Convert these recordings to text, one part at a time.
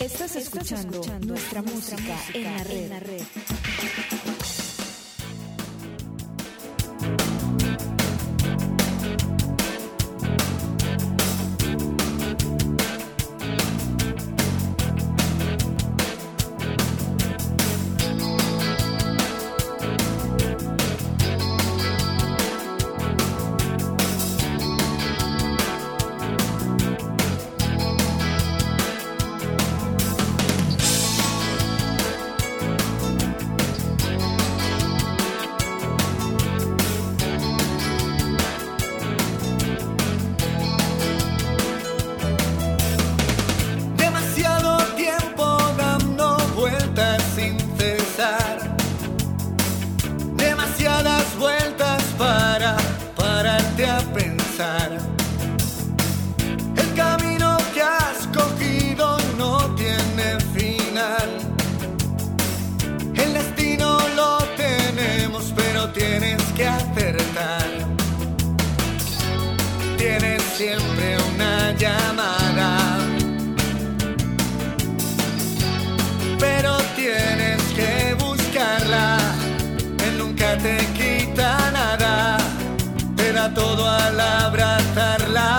Estás escuchando nuestra música en la red. El camino que has cogido no tiene final. El destino lo tenemos, pero tienes que acertar. Tienes siempre una llamada, pero tienes que buscarla. Él nunca te quita nada, te da todo al abrazarla.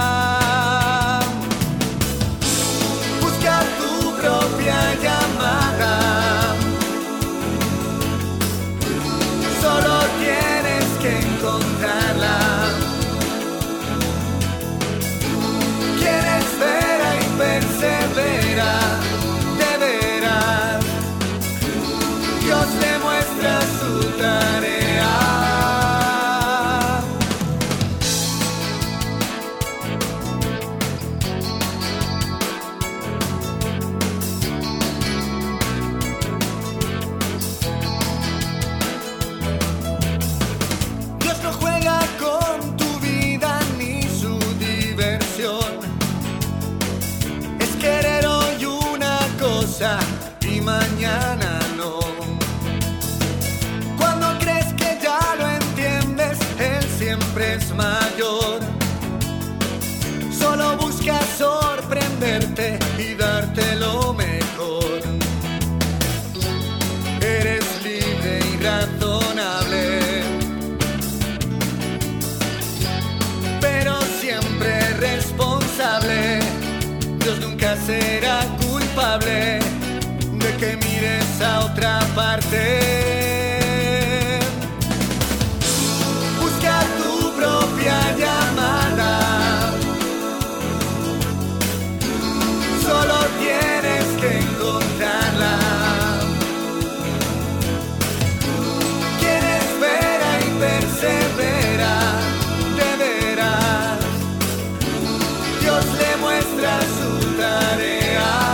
Busca tu propia llamada, solo tienes que encontrarla. Quien espera y persevera, de veras, Dios le muestra su tarea. Y mañana no. Cuando crees que ya lo entiendes, Él siempre es mayor. Solo busca sorprenderte y darte lo mejor. Eres libre y razonable, pero siempre responsable. Dios nunca será culpable de que mires a otra parte. Busca tu propia llamada, solo tienes que encontrarla. Quien espera y persevera, de veras, Dios le muestra su tarea.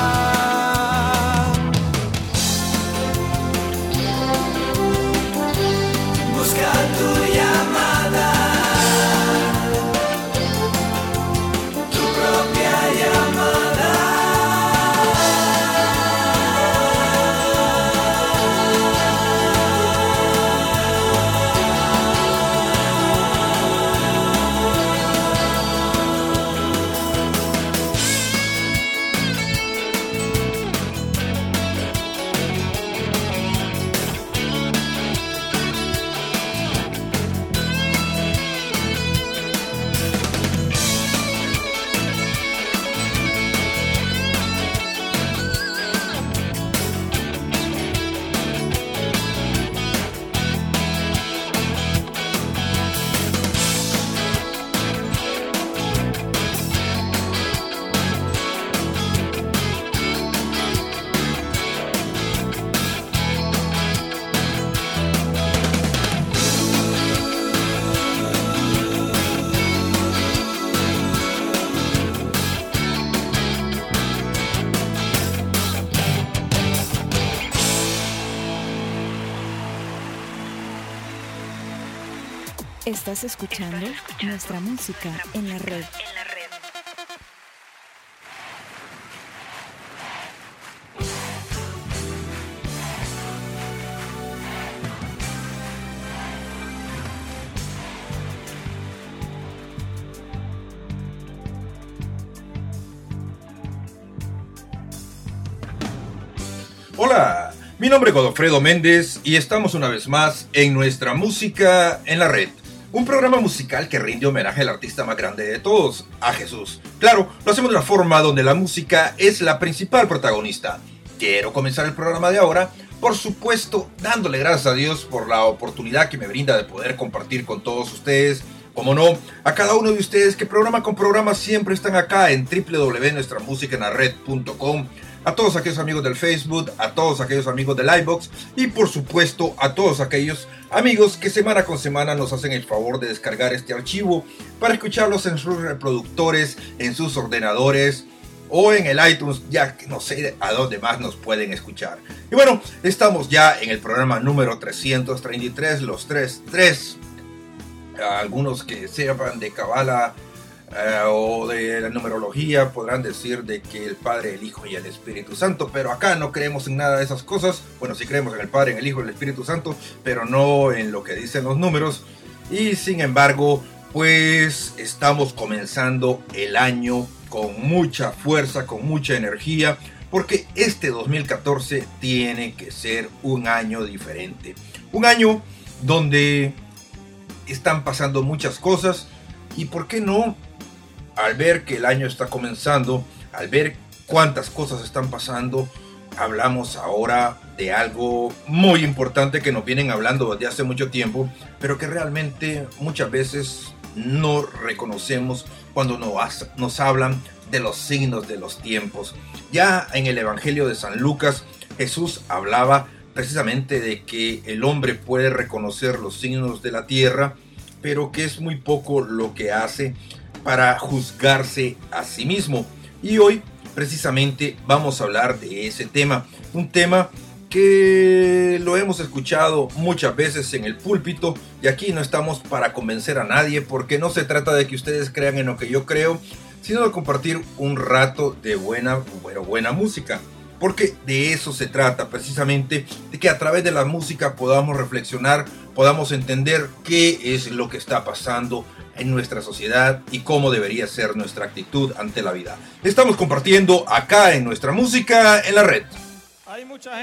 Estás escuchando nuestra música en la red. Hola, mi nombre es Godofredo Méndez y estamos una vez más en Nuestra Música en la Red. Un programa musical que rinde homenaje al artista más grande de todos, a Jesús. Claro, lo hacemos de una forma donde la música es la principal protagonista. Quiero comenzar el programa de ahora, por supuesto, dándole gracias a Dios por la oportunidad que me brinda de poder compartir con todos ustedes. Como no, a cada uno de ustedes que programa con programa siempre están acá en www.nuestramusicaenlared.com. A todos aquellos amigos del Facebook, a todos aquellos amigos del iVoox y por supuesto a todos aquellos amigos que semana con semana nos hacen el favor de descargar este archivo para escucharlos en sus reproductores, en sus ordenadores o en el iTunes, ya que no sé a dónde más nos pueden escuchar. Y bueno, estamos ya en el programa número 333, los 3. Algunos que sepan de Kabbalah o de la numerología podrán decir de que el Padre, el Hijo y el Espíritu Santo, pero acá no creemos en nada de esas cosas. Bueno, sí creemos en el Padre, en el Hijo y el Espíritu Santo, pero no en lo que dicen los números. Y sin embargo, pues estamos comenzando el año con mucha fuerza, con mucha energía, porque este 2014 tiene que ser un año diferente. Un año donde están pasando muchas cosas y por qué no, al ver que el año está comenzando, al ver cuántas cosas están pasando, hablamos ahora de algo muy importante que nos vienen hablando desde hace mucho tiempo, pero que realmente muchas veces no reconocemos cuando nos hablan de los signos de los tiempos. Ya en el Evangelio de San Lucas, Jesús hablaba precisamente de que el hombre puede reconocer los signos de la tierra, pero que es muy poco lo que hace para juzgarse a sí mismo. Y hoy precisamente vamos a hablar de ese tema, un tema que lo hemos escuchado muchas veces en el púlpito, y aquí no estamos para convencer a nadie, porque no se trata de que ustedes crean en lo que yo creo, sino de compartir un rato de buena música, porque de eso se trata precisamente, de que a través de la música podamos reflexionar, podamos entender qué es lo que está pasando en nuestra sociedad y cómo debería ser nuestra actitud ante la vida. Estamos compartiendo acá en Nuestra Música en la Red. Hay mucha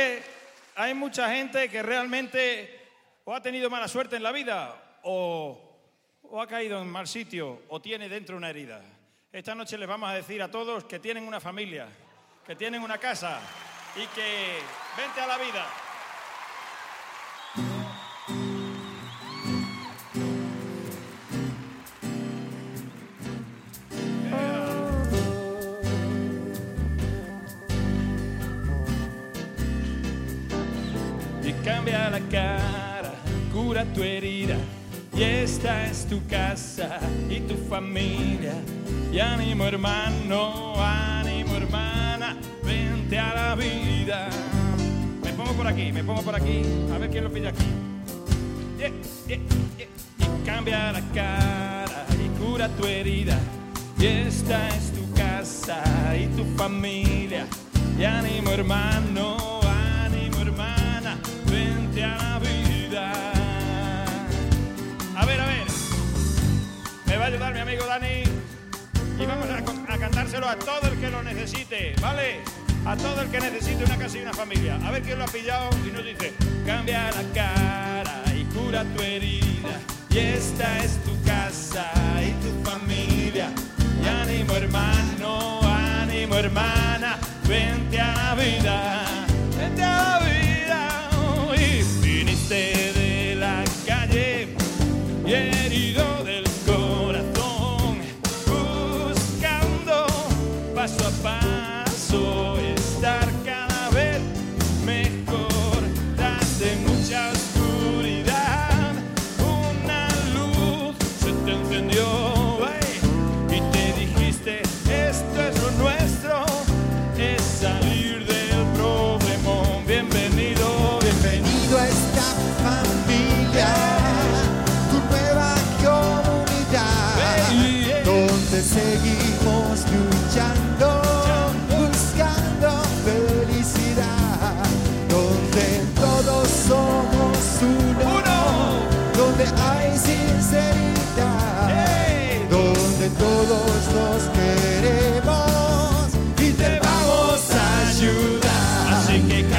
gente que realmente o ha tenido mala suerte en la vida o ha caído en mal sitio o tiene dentro una herida. Esta noche les vamos a decir a todos que tienen una familia, que tienen una casa y que vente a la vida. Y cambia la cara, cura tu herida, y esta es tu casa y tu familia. Y ánimo hermano, ánimo hermana, vente a la vida. Me pongo por aquí, a ver quién lo pide aquí. Y cambia la cara y cura tu herida, y esta es tu casa y tu familia. Y ánimo hermano, ánimo hermana, vente a la vida. A ver, me va a ayudar mi amigo Dani y vamos a cantárselo a todo el que lo necesite, ¿vale? A todo el que necesite una casa y una familia. A ver quién lo ha pillado y nos dice: cambia la cara y cura tu herida, y esta es tu casa y tu familia. Y ánimo hermano, ánimo hermana, vente a la vida, vente a la vida. Y viniste de la calle y herido del corazón, buscando paso a paso estar cada vez mejor. Tras de mucha oscuridad, una luz se te encendió, y te dijiste: esto es lo nuestro, es salir del problemón. Bienvenido, bienvenido a esta familia, tu nueva comunidad, donde seguimos luchando, buscando felicidad, donde todos somos uno, donde hay sinceridad, donde todos nos queremos y te vamos a ayudar. Así que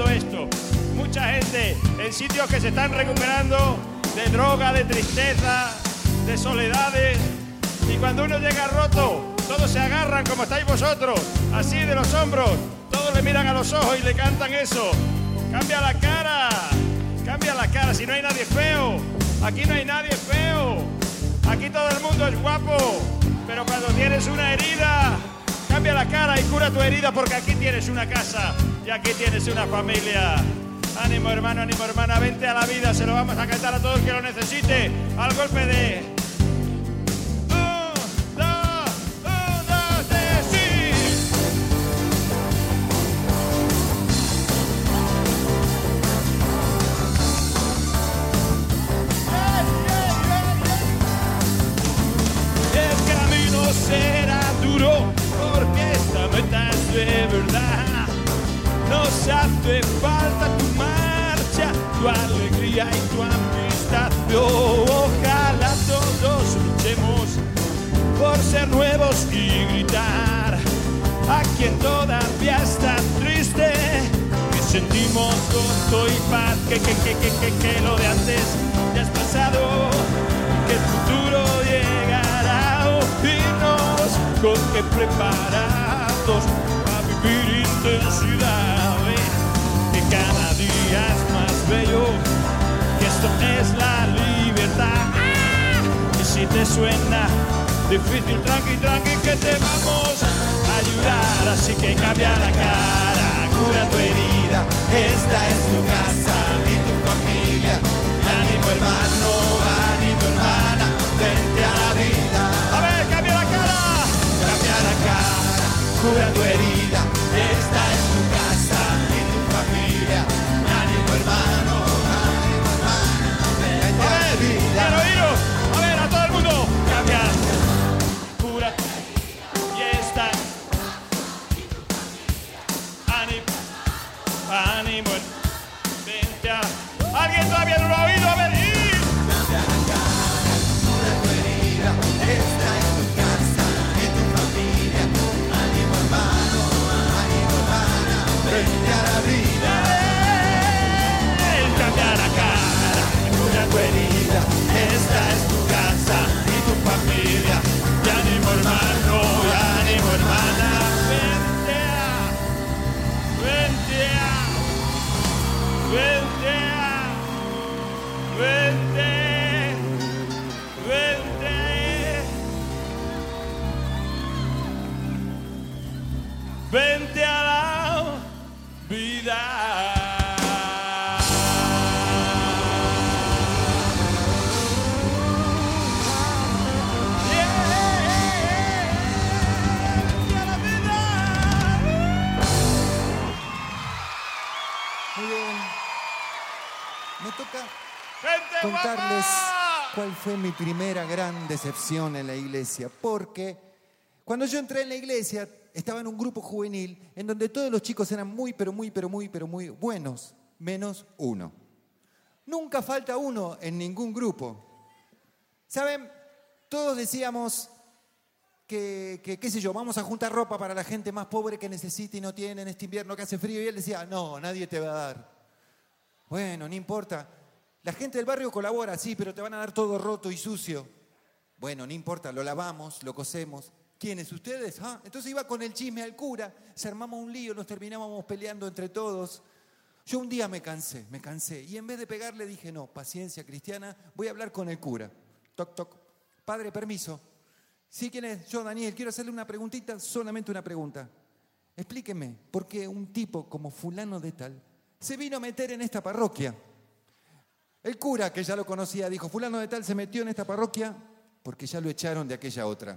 todo esto. Mucha gente en sitios que se están recuperando de droga, de tristeza, de soledades. Y cuando uno llega roto, todos se agarran como estáis vosotros, así de los hombros. Todos le miran a los ojos y le cantan eso. Cambia la cara, si no hay nadie feo. Aquí no hay nadie feo. Aquí todo el mundo es guapo. Pero cuando tienes una herida, cambia la cara y cura tu herida, porque aquí tienes una casa y aquí tienes una familia. Ánimo hermano, ánimo hermana, vente a la vida, se lo vamos a cantar a todo el que lo necesite, al golpe de... 1, 2, 3, sí. El camino será duro porque esta meta es de verdad. Nos hace falta tu marcha, tu alegría y tu amistad. Ojalá todos luchemos por ser nuevos y gritar a quien todavía está triste, que sentimos gozo y paz, que lo de antes ya es pasado, que el futuro llegará. Oírnos con que preparados a vivir intensidad. Cada día es más bello, que esto es la libertad. Y si te suena difícil, tranqui, que te vamos a ayudar. Así que cambia la cara, cura tu herida, esta es tu casa y tu familia. Ánimo hermano, ánimo hermana, vente a la vida. A ver, cambia la cara, cura tu herida, esta es tu casa y tu familia. Ánimo hermano, vente a la vida. Quiero oíros, a ver, a todo el mundo. Cambia, cura y esta. Ánimo, vente a... ¿Alguien todavía no lo ha oído? A ver, cambia la cara, cura tu herida, esta es tu casa y tu familia. Ánimo hermano, vente a la vida. Cambia la cara, cura tu herida, esta es tu casa y tu familia. Y ánimo hermano, ánimo hermana, vente a, vente a, vente a, vente, vente, vente a la vida. Muy bien. Me toca contarles cuál fue mi primera gran decepción en la iglesia. Porque cuando yo entré en la iglesia, estaba en un grupo juvenil en donde todos los chicos eran muy buenos, menos uno. Nunca falta uno en ningún grupo. ¿Saben? Todos decíamos que, qué sé yo, vamos a juntar ropa para la gente más pobre que necesita y no tiene en este invierno que hace frío. Y él decía, no, nadie te va a dar. Bueno, no importa. La gente del barrio colabora, sí, pero te van a dar todo roto y sucio. Bueno, no importa, lo lavamos, lo cosemos. ¿Quiénes? ¿Ustedes? ¿Ah? Entonces iba con el chisme al cura, se armamos un lío, nos terminábamos peleando entre todos. Yo un día me cansé. Y en vez de pegarle dije, no, paciencia cristiana, voy a hablar con el cura. Toc, toc. Padre, permiso. ¿Sí, quién es? Yo, Daniel, quiero hacerle una preguntita, solamente una pregunta. Explíqueme, ¿por qué un tipo como fulano de tal se vino a meter en esta parroquia? El cura, que ya lo conocía, dijo, fulano de tal se metió en esta parroquia porque ya lo echaron de aquella otra.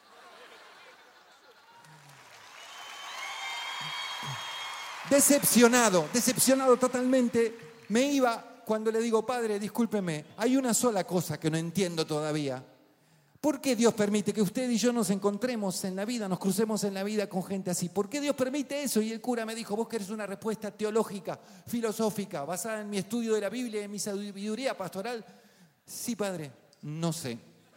Decepcionado totalmente, me iba cuando le digo, padre, discúlpeme, hay una sola cosa que no entiendo todavía. ¿Por qué Dios permite que usted y yo nos encontremos en la vida, nos crucemos en la vida con gente así? ¿Por qué Dios permite eso? Y el cura me dijo, vos querés una respuesta teológica, filosófica, basada en mi estudio de la Biblia y en mi sabiduría pastoral. Sí, padre, no sé.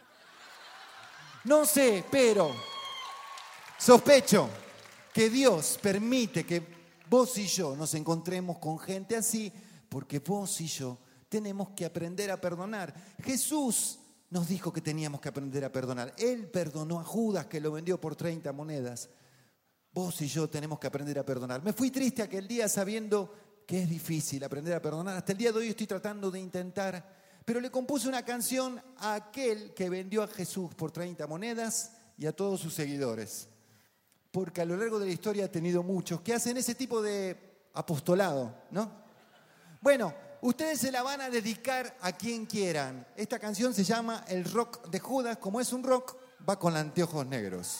No sé, pero sospecho que Dios permite que vos y yo nos encontremos con gente así, porque vos y yo tenemos que aprender a perdonar. Jesús nos dijo que teníamos que aprender a perdonar. Él perdonó a Judas, que lo vendió por 30 monedas. Vos y yo tenemos que aprender a perdonar. Me fui triste aquel día sabiendo que es difícil aprender a perdonar. Hasta el día de hoy estoy tratando de intentar, pero le compuse una canción a aquel que vendió a Jesús por 30 monedas y a todos sus seguidores. Porque a lo largo de la historia ha tenido muchos que hacen ese tipo de apostolado, ¿no? Bueno, ustedes se la van a dedicar a quien quieran. Esta canción se llama El Rock de Judas. Como es un rock, va con anteojos negros.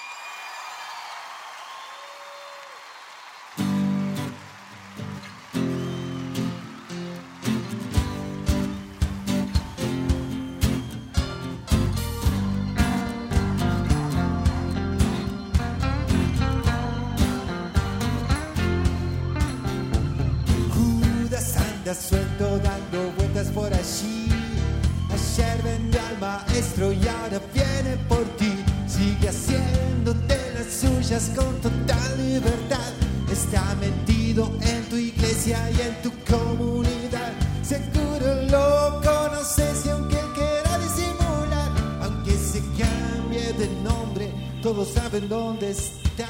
Suelto dando vueltas por allí. Ayer vendió al maestro y ahora viene por ti. Sigue haciéndote las suyas con total libertad. Está metido en tu iglesia y en tu comunidad. Seguro lo conoces y aunque quiera disimular, aunque se cambie de nombre, todos saben dónde está.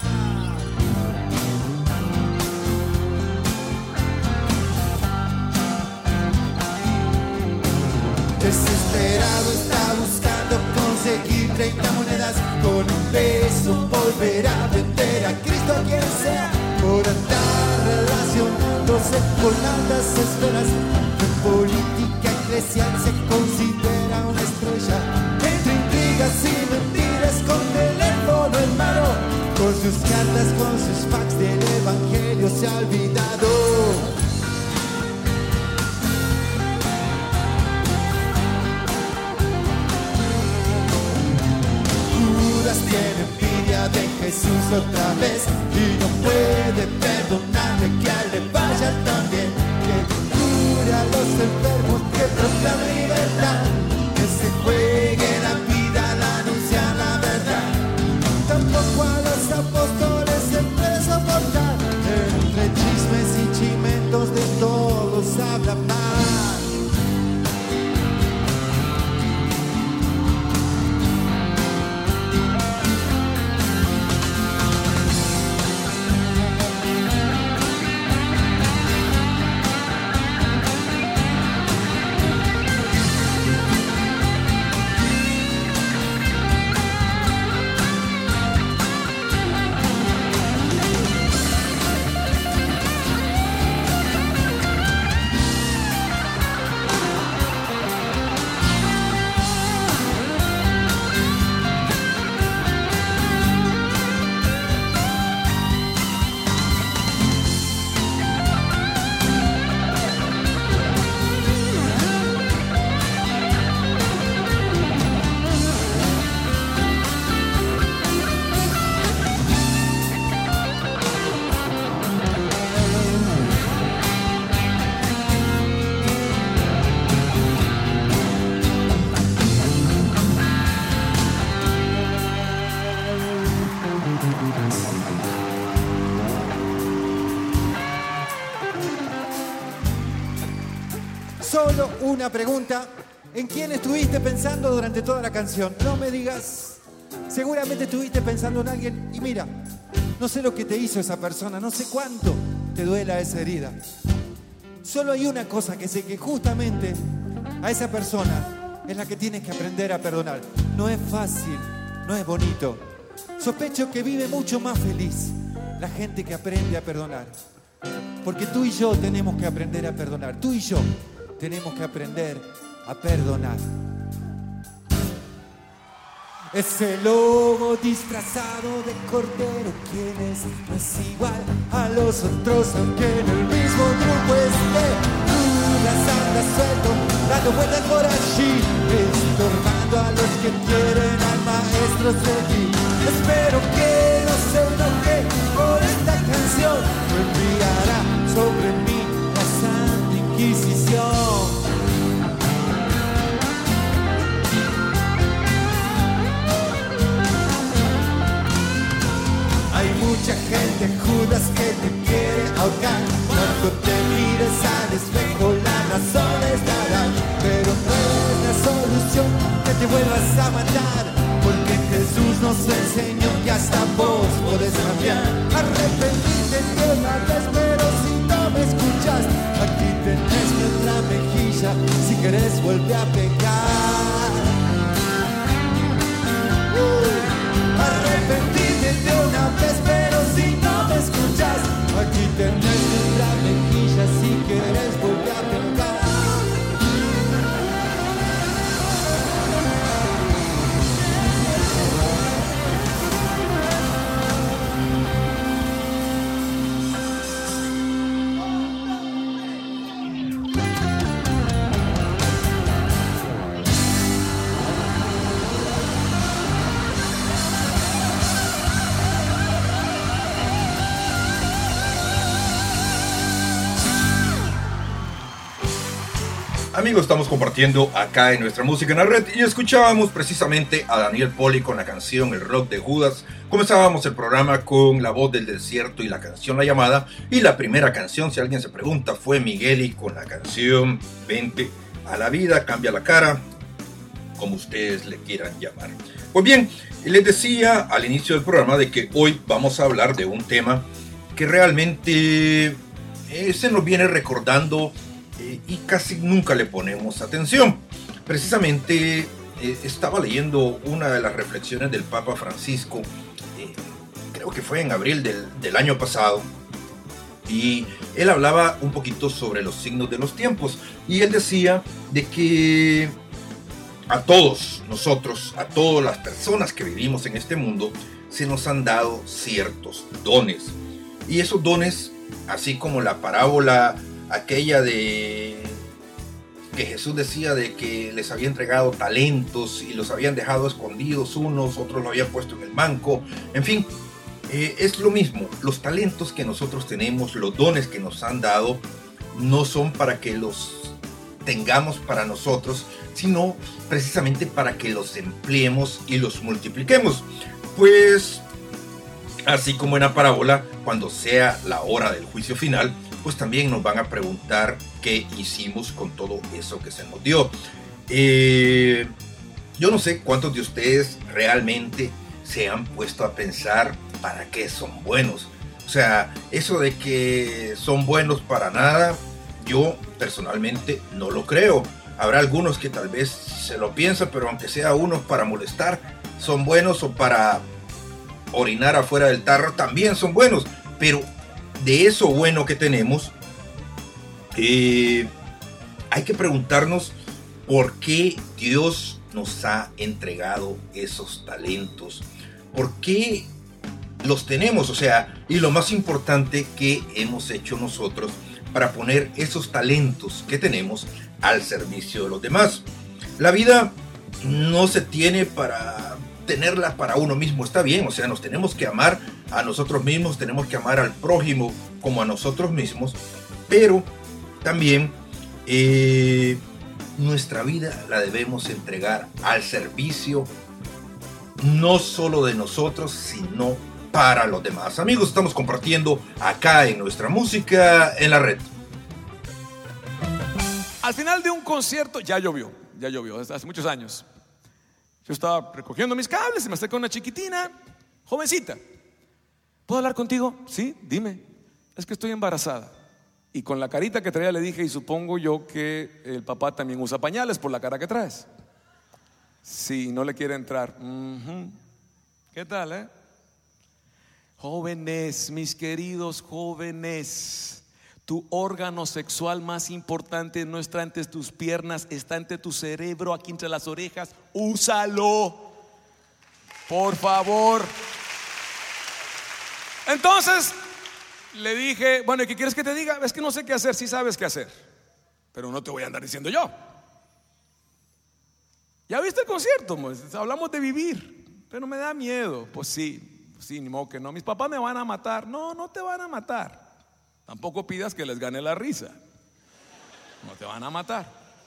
Desesperado está buscando conseguir 30 monedas. Con un beso volverá a vender a Cristo a quien sea. Por andar relacionándose con altas esferas. En política eclesial se considera una estrella. Entre intrigas y mentiras con teléfono en mano. Con sus cartas, con sus fax del evangelio se ha olvidado. Tiene envidia de Jesús otra vez y no puede perdonarle que a él le vaya tan bien. Que cure a los enfermos, que proclame libertad, que se juegue la vida al anunciar la verdad. Tampoco a los apóstoles se puede soportar. Entre chismes y chimentos de todos habla mal. Solo una pregunta. ¿En quién estuviste pensando durante toda la canción? No me digas. Seguramente estuviste pensando en alguien y mira, no sé lo que te hizo esa persona, no sé cuánto te duela esa herida. Solo hay una cosa que sé, que justamente a esa persona es la que tienes que aprender a perdonar. No es fácil, no es bonito. Sospecho que vive mucho más feliz la gente que aprende a perdonar. Porque tú y yo tenemos que aprender a perdonar. Tú y yo tenemos que aprender a perdonar. Ese lobo disfrazado de cordero, ¿quién es? No es igual a los otros, aunque en el mismo grupo esté. Judas anda suelto, dando vueltas por allí, estorbando a los que quieren al maestro seguir. Espero que no se enoje por esta canción, no enviará sobre mí la Santa Inquisición. Hay mucha gente, Judas, que te quiere te vuelvas a matar, porque Jesús nos enseñó que hasta vos podés cambiar. Arrepentirte de una vez, pero si no me escuchas, aquí tenés nuestra mejilla, si querés vuelve a pecar. Arrepentirte de una vez, pero si no me escuchas, aquí tenés nuestra mejilla, si querés volver a pecar. Amigos, estamos compartiendo acá en nuestra música en la red y escuchábamos precisamente a Daniel Poli con la canción El Rock de Judas. Comenzábamos el programa con La Voz del Desierto y la canción La Llamada, y la primera canción, si alguien se pregunta, fue Migueli con la canción Vente a la Vida, Cambia la Cara, como ustedes le quieran llamar. Pues bien, les decía al inicio del programa de que hoy vamos a hablar de un tema que realmente se nos viene recordando y casi nunca le ponemos atención. Precisamente estaba leyendo una de las reflexiones del Papa Francisco, creo que fue en abril del año pasado, y él hablaba un poquito sobre los signos de los tiempos, y él decía de que a todos nosotros, a todas las personas que vivimos en este mundo, se nos han dado ciertos dones, y esos dones, así como la parábola aquella de que Jesús decía de que les había entregado talentos y los habían dejado escondidos unos, otros lo habían puesto en el banco, en fin, es lo mismo. Los talentos que nosotros tenemos, los dones que nos han dado, no son para que los tengamos para nosotros, sino precisamente para que los empleemos y los multipliquemos. Pues así como en la parábola, cuando sea la hora del juicio final, pues también nos van a preguntar qué hicimos con todo eso que se nos dio. Yo no sé cuántos de ustedes realmente se han puesto a pensar para qué son buenos. O sea, eso de que son buenos para nada, yo personalmente no lo creo. Habrá algunos que tal vez se lo piensan, pero aunque sea unos para molestar, son buenos, o para orinar afuera del tarro, también son buenos. Pero de eso bueno que tenemos, hay que preguntarnos por qué Dios nos ha entregado esos talentos, por qué los tenemos, o sea, y lo más importante, qué hemos hecho nosotros para poner esos talentos que tenemos al servicio de los demás. La vida no se tiene para tenerla para uno mismo, está bien, o sea, nos tenemos que amar a nosotros mismos, tenemos que amar al prójimo como a nosotros mismos, pero también nuestra vida la debemos entregar al servicio no solo de nosotros, sino para los demás. Amigos, estamos compartiendo acá en nuestra música en la red. Al final de un concierto, ya llovió, hace muchos años. Yo estaba recogiendo mis cables y me acerca una chiquitina, jovencita. ¿Puedo hablar contigo? Sí, dime. Es que estoy embarazada. Y con la carita que traía le dije, y supongo yo que el papá también usa pañales por la cara que traes. Sí, no le quiere entrar. ¿Qué tal, Jóvenes, mis queridos jóvenes, tu órgano sexual más importante no está entre tus piernas, está entre tu cerebro, aquí entre las orejas. Úsalo, por favor. Entonces le dije, bueno, ¿y qué quieres que te diga? Es que no sé qué hacer. Sí sabes qué hacer, pero no te voy a andar diciendo yo. ¿Ya viste el concierto? Pues, hablamos de vivir, pero me da miedo. Pues sí, ni modo que no. Mis papás me van a matar. No, no te van a matar. Tampoco pidas que les gane la risa. No te van a matar.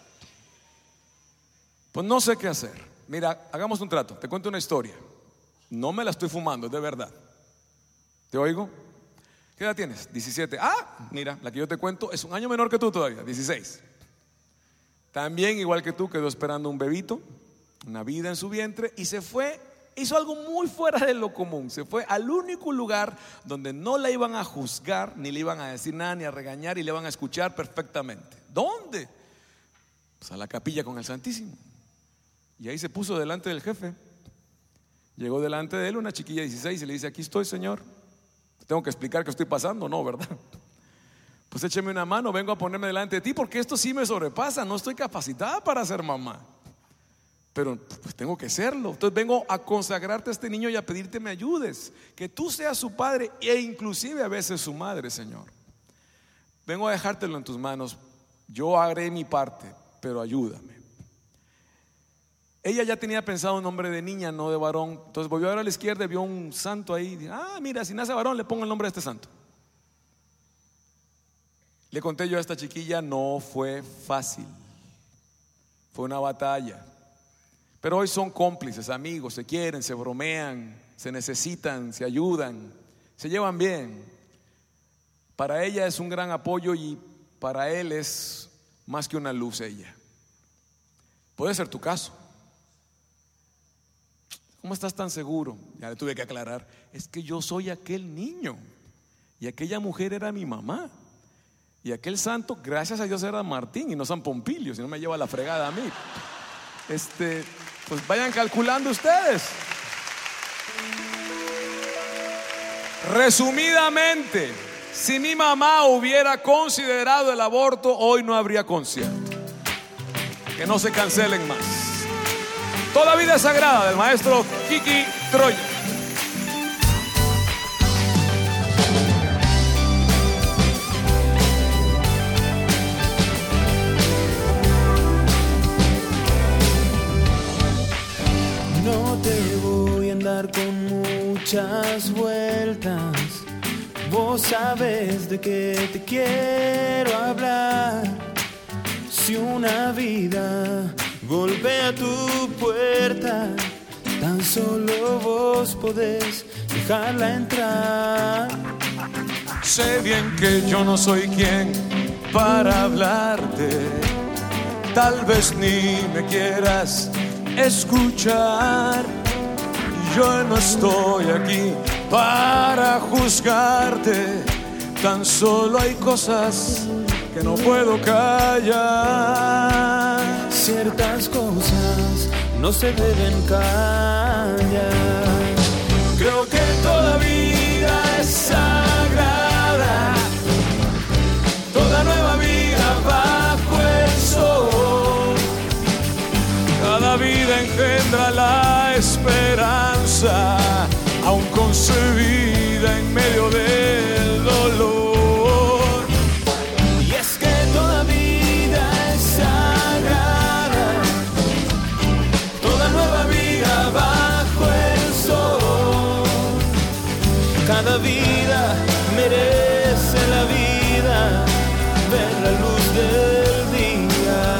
Pues no sé qué hacer. Mira, hagamos un trato. Te cuento una historia. No me la estoy fumando, es de verdad. ¿Te oigo? ¿Qué edad tienes? 17. Ah, mira, la que yo te cuento es un año menor que tú todavía, 16. También, igual que tú, quedó esperando un bebito. una vida en su vientre y se fue. Hizo algo muy fuera de lo común. Se fue al único lugar donde no la iban a juzgar, ni le iban a decir nada, ni a regañar, y le iban a escuchar perfectamente. ¿Dónde? Pues a la capilla con el Santísimo. Y ahí se puso delante del jefe. Llegó delante de él una chiquilla de 16 y le dice: aquí estoy, señor. ¿Tengo que explicar qué estoy pasando? No, ¿verdad? Pues écheme una mano, vengo a ponerme delante de ti, porque esto sí me sobrepasa. No estoy capacitada para ser mamá, pero pues tengo que serlo. Entonces vengo a consagrarte a este niño y a pedirte me ayudes, que tú seas su padre e inclusive a veces su madre, Señor. Vengo a dejártelo en tus manos. Yo haré mi parte, pero ayúdame. Ella ya tenía pensado un nombre de niña, no de varón. Entonces volvió a ver a la izquierda y vio un santo ahí. Dijo: mira, si nace varón le pongo el nombre de este santo. Le conté yo a esta chiquilla, no fue fácil, fue una batalla. Pero hoy son cómplices, amigos, se quieren, se bromean, se necesitan, se ayudan, se llevan bien. Para ella es un gran apoyo y para él es más que una luz ella. Puede ser tu caso. ¿Cómo estás tan seguro? Ya le tuve que aclarar. Es que yo soy aquel niño y aquella mujer era mi mamá. Y aquel santo, gracias a Dios, era Martín y no San Pompilio, si no me lleva la fregada a mí. Pues vayan calculando ustedes. Resumidamente, si mi mamá hubiera considerado el aborto, hoy no habría concierto. Que no se cancelen más. Toda vida es sagrada, del maestro Kiki Troya. No te voy a andar con muchas vueltas. Vos sabes de qué te quiero hablar. Si una vida golpea tu puerta, tan solo vos podés dejarla entrar. Sé bien que yo no soy quien para hablarte. Tal vez ni me quieras escuchar. Yo no estoy aquí para juzgarte. Tan solo hay cosas que no puedo callar. Ciertas cosas no se deben callar. Creo que toda vida es sagrada. Toda nueva vida bajo el sol. Cada vida engendra la esperanza, aún concebida en medio del dolor. Y es que toda vida es sagrada. Toda nueva vida bajo el sol. Cada vida merece la vida, ver la luz del día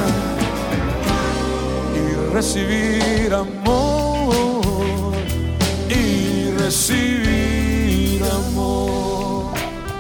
y recibir amor, y recibir amor.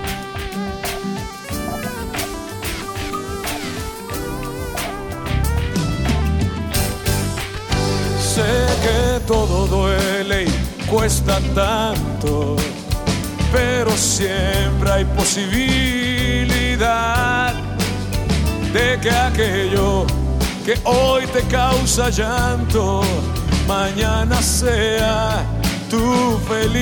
Sé que todo duele y cuesta tanto, pero siempre hay posibilidad de que aquello que hoy te causa llanto, mañana sea tu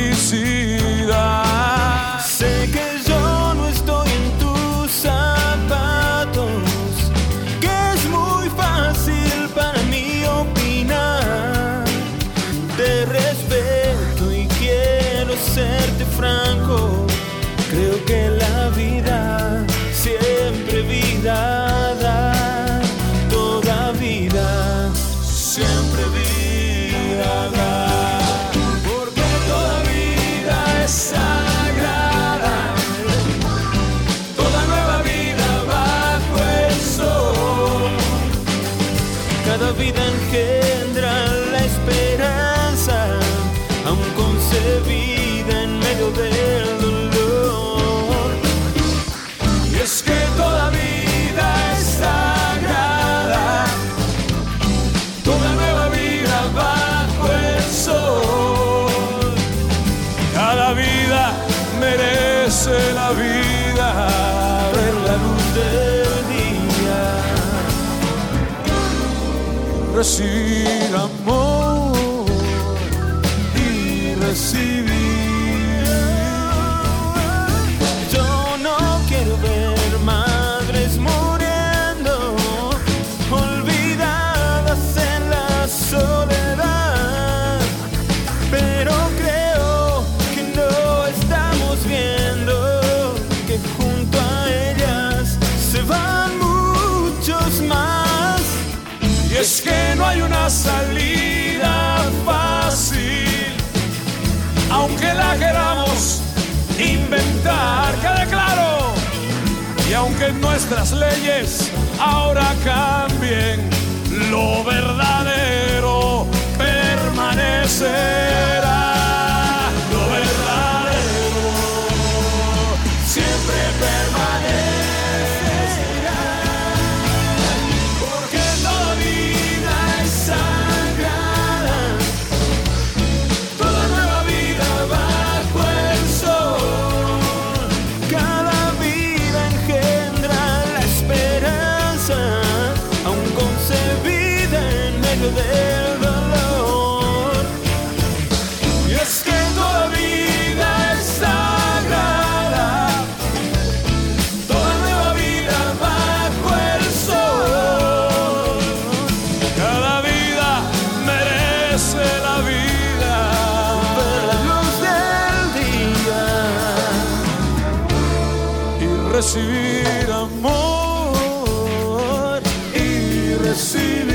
felicidad. Sé que yo no estoy en tus zapatos, que es muy fácil para mí opinar. Te respeto y quiero serte franco. Creo que la vida siempre vida da. Toda vida siempre vida da. Porque toda vida es sagrada. Toda nueva vida bajo el sol. Cada vida engendra la esperanza, aún concebida en medio del dolor. Y es que toda vida es sagrada. Toda nueva vida recibir amor y recibir. Yo no quiero ver madres muriendo, olvidadas en la soledad, pero creo que no estamos viendo que junto a ellas se van muchos más. Y es que no hay una salida fácil, aunque la queramos inventar, quede claro. Y aunque nuestras leyes ahora cambien, lo verdadero permanecerá. Lo verdadero siempre permanecerá, porque toda vida es sagrada, toda nueva vida bajo el sol. Cada vida engendra la esperanza, aún concebida en medio del dolor. Y es que toda vida es sagrada, toda nueva vida bajo el sol. Cada vida merece la vida, La luz del día y recibir amor y recibir.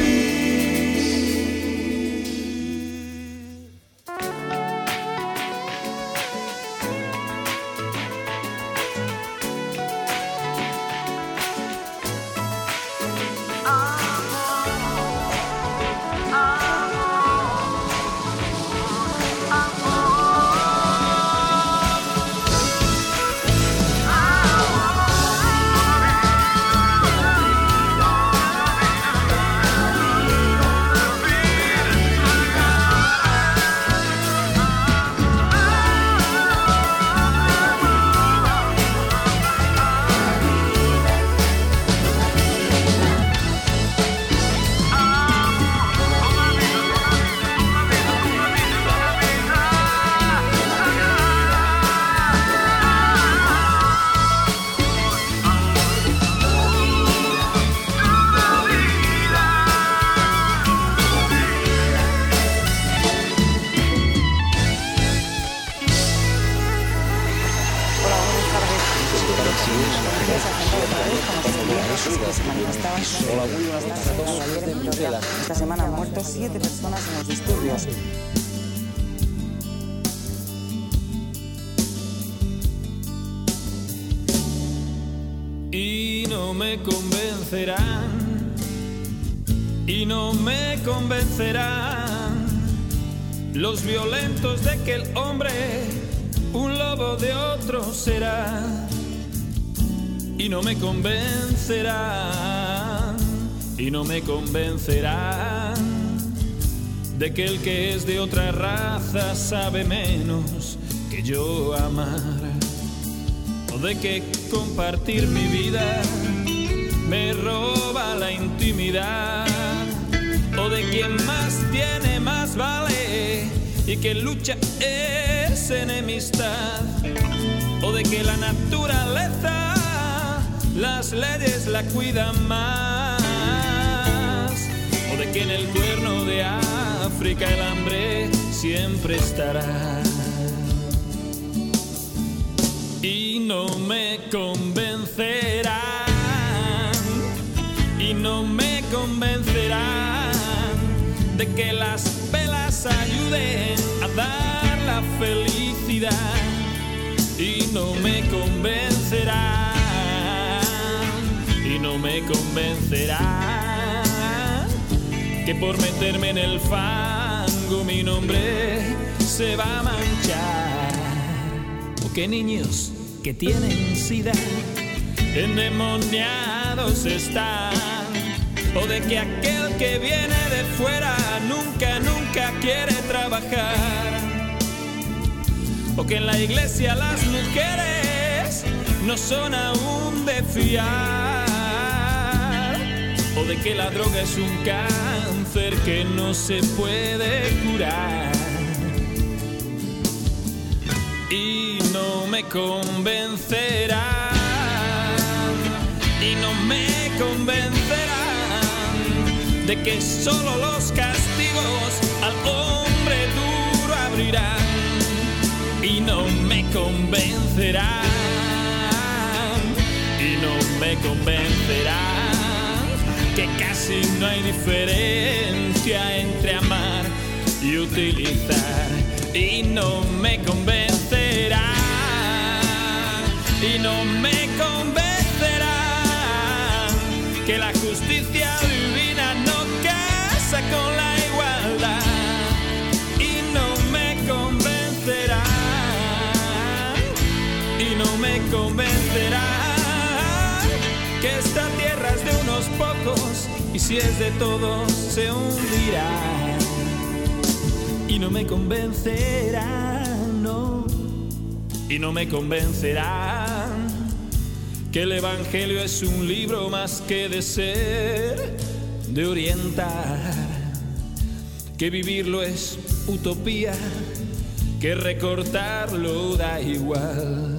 Esta semana han muerto 7 personas en los disturbios. Y no me convencerán, y no me convencerán los violentos de que el hombre un lobo de otro será. Y no me convencerán, y no me convencerán de que el que es de otra raza sabe menos que yo amar, o de que compartir mi vida me roba la intimidad, o de quien más tiene más vale y que lucha es enemistad, o de que la naturaleza las leyes la cuidan más, o de que en el cuerno de África el hambre siempre estará. Y no me convencerán, y no me convencerán de que las velas ayuden a dar la felicidad. Y no me convencerán, y no me convencerán que por meterme en el fango mi nombre se va a manchar, o que niños que tienen sida endemoniados están, o de que aquel que viene de fuera nunca, nunca quiere trabajar, o que en la iglesia las mujeres no son aún de fiar, o de que la droga es un cáncer saber que no se puede curar. Y no me convencerán, y no me convencerán de que solo los castigos al hombre duro abrirán. Y no me convencerán, y no me convencerán que casi no hay diferencia entre amar y utilizar. Y no me convencerán, y no me convencerán que la justicia divina no casa con la igualdad. Y no me convencerán, y no me convencerán que esta tierra es de unos pocos y si es de todos se hundirá. Y no me convencerán, no, y no me convencerán que el Evangelio es un libro más que de ser, de orientar, que vivirlo es utopía, que recortarlo da igual.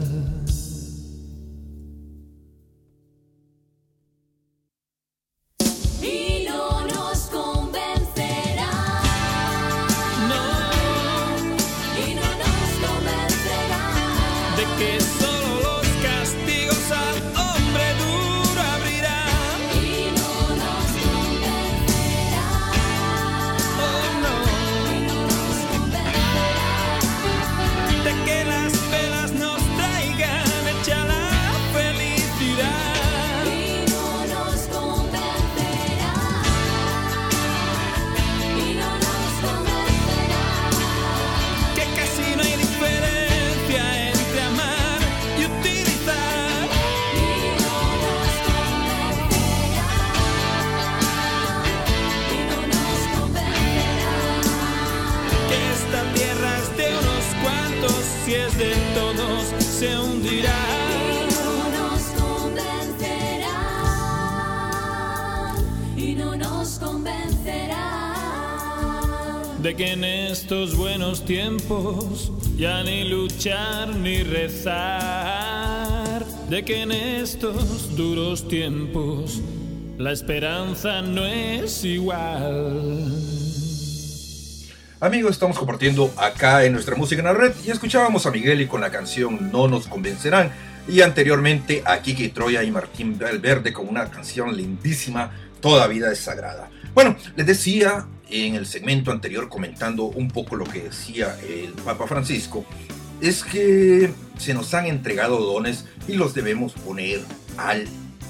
Si es de todos se hundirá. Y no nos convencerán, y no nos convencerán de que en estos buenos tiempos ya ni luchar ni rezar, de que en estos duros tiempos la esperanza no es igual. Amigos, estamos compartiendo acá en nuestra música en la red y escuchábamos a Miguel y con la canción No nos convencerán, y anteriormente a Kiki Troya y Martín Valverde con una canción lindísima, Toda vida es sagrada. Bueno, les decía en el segmento anterior, comentando un poco lo que decía el Papa Francisco, es que se nos han entregado dones y los debemos poner al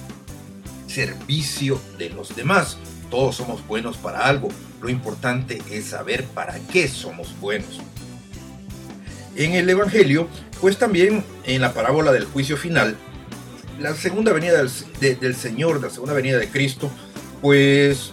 servicio de los demás. Todos somos buenos para algo. Lo importante es saber para qué somos buenos. En el Evangelio, pues también en la parábola del juicio final, la segunda venida del Señor, la segunda venida de Cristo, pues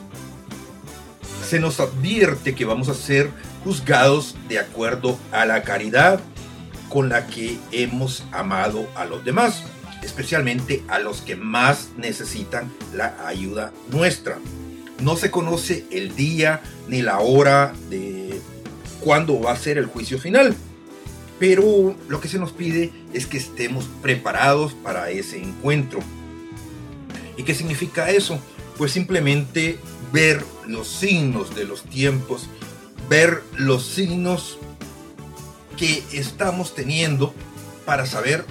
se nos advierte que vamos a ser juzgados de acuerdo a la caridad con la que hemos amado a los demás, especialmente a los que más necesitan la ayuda nuestra. No se conoce el día ni la hora de cuándo va a ser el juicio final, pero lo que se nos pide es que estemos preparados para ese encuentro. ¿Y qué significa eso? Pues simplemente ver los signos de los tiempos, ver los signos que estamos teniendo para saber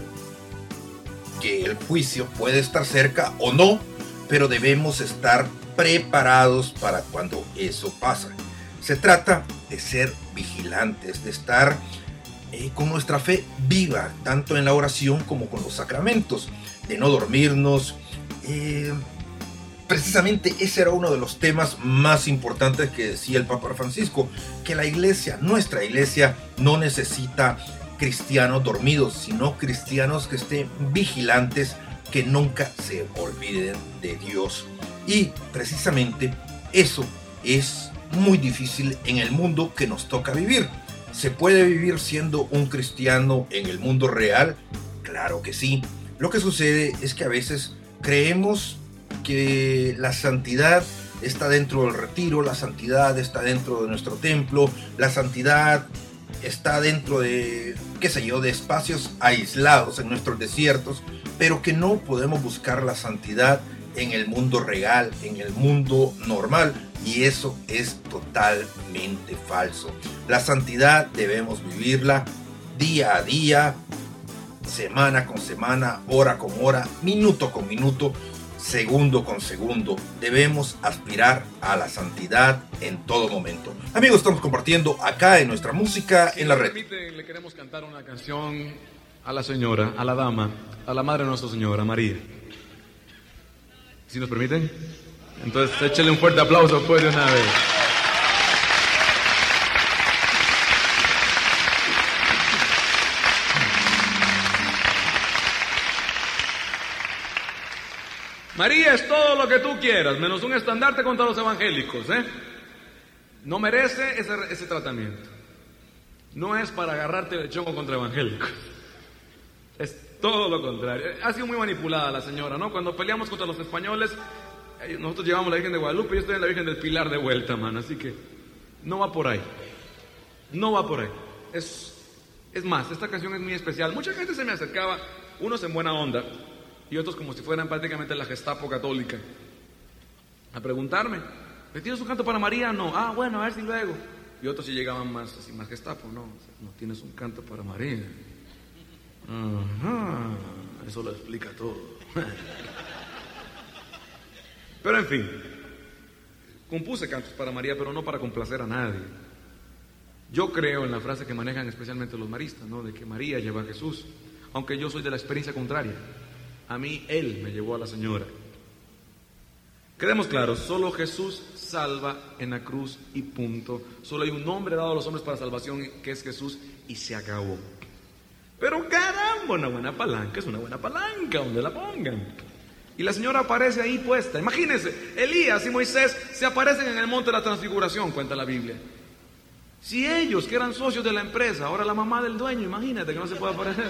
que el juicio puede estar cerca o no, pero debemos estar preparados para cuando eso pasa. Se trata de ser vigilantes, de estar con nuestra fe viva, tanto en la oración como con los sacramentos, de no dormirnos. Precisamente ese era uno de los temas más importantes que decía el Papa Francisco, que la iglesia, nuestra iglesia, no necesita cristianos dormidos, sino cristianos que estén vigilantes, que nunca se olviden de Dios. Y precisamente eso es muy difícil en el mundo que nos toca vivir. ¿Se puede vivir siendo un cristiano en el mundo real? Claro que sí. Lo que sucede es que a veces creemos que la santidad está dentro del retiro, la santidad está dentro de nuestro templo, la santidad está dentro de, qué sé yo, de espacios aislados en nuestros desiertos, pero que no podemos buscar la santidad en el mundo real, en el mundo normal, y eso es totalmente falso. La santidad debemos vivirla día a día, semana con semana, hora con hora, minuto con minuto, segundo con segundo. Debemos aspirar a la santidad en todo momento. Amigos, estamos compartiendo acá en nuestra música en la red. Le queremos cantar una canción a la señora, a la dama, a la madre de Nuestra Señora, María. ¿Sí nos permiten? Entonces échale un fuerte aplauso pues de una vez. María es todo lo que tú quieras, menos un estandarte contra los evangélicos, ¿eh? No merece ese tratamiento. No es para agarrarte el chongo contra evangélicos. Es todo lo contrario. Ha sido muy manipulada la señora, ¿no? Cuando peleamos contra los españoles, nosotros llevamos la Virgen de Guadalupe, yo estoy en la Virgen del Pilar de vuelta, man. Así que no va por ahí. No va por ahí. Es más, esta canción es muy especial. Mucha gente se me acercaba, unos en buena onda, y otros como si fueran prácticamente la Gestapo católica, a preguntarme, ¿le tienes un canto para María? No. Ah, bueno, a ver si luego. Y otros sí llegaban más Gestapo. No tienes un canto para María. Ajá, eso lo explica todo. Pero en fin, compuse cantos para María, pero no para complacer a nadie. Yo creo en la frase que manejan especialmente los maristas, ¿no? De que María lleva a Jesús, aunque yo soy de la experiencia contraria. A mí Él me llevó a la señora. Quedemos claros, solo Jesús salva en la cruz y punto. Solo hay un nombre dado a los hombres para salvación, que es Jesús, y se acabó. Pero caramba, una buena palanca es una buena palanca, donde la pongan. Y la señora aparece ahí puesta. Imagínense, Elías y Moisés se aparecen en el monte de la transfiguración, cuenta la Biblia. Si ellos, que eran socios de la empresa, ahora la mamá del dueño, imagínate que no se puede aparecer.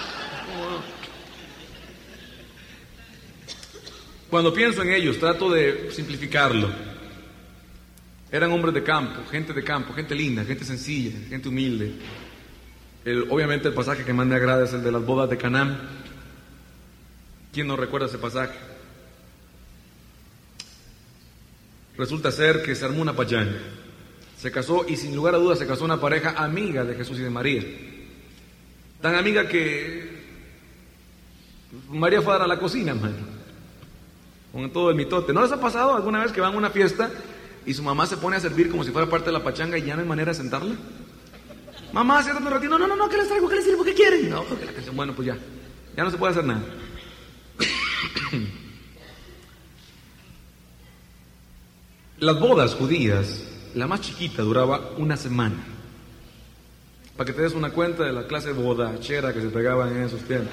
Cuando pienso en ellos, trato de simplificarlo. Eran hombres de campo, gente linda, gente sencilla, gente humilde. Obviamente el pasaje que más me agrada es el de las bodas de Canaán. ¿Quién no recuerda ese pasaje? Resulta ser que se armó una pachanga. Se casó, y sin lugar a dudas se casó una pareja amiga de Jesús y de María. Tan amiga que María fue a dar a la cocina, man, con todo el mitote. ¿No les ha pasado alguna vez que van a una fiesta y su mamá se pone a servir como si fuera parte de la pachanga y ya no hay manera de sentarla? Mamá, siéntate un ratito. No, ¿qué les traigo? ¿Qué les sirvo? ¿Qué quieren? No, porque la canción, bueno, pues ya no se puede hacer nada. Las bodas judías, la más chiquita duraba una semana. Para que te des una cuenta de la clase bodachera que se pegaban en esos tiempos.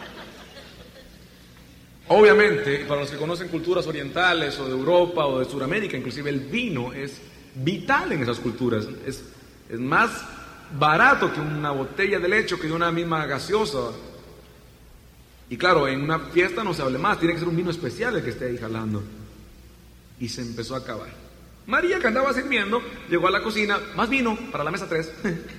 Obviamente, para los que conocen culturas orientales o de Europa o de Sudamérica, inclusive el vino es vital en esas culturas. Es más barato que una botella de leche, que de una misma gaseosa. Y claro, en una fiesta no se hable más, tiene que ser un vino especial el que esté ahí jalando. Y se empezó a acabar. María, que andaba sirviendo, llegó a la cocina, más vino para la mesa 3.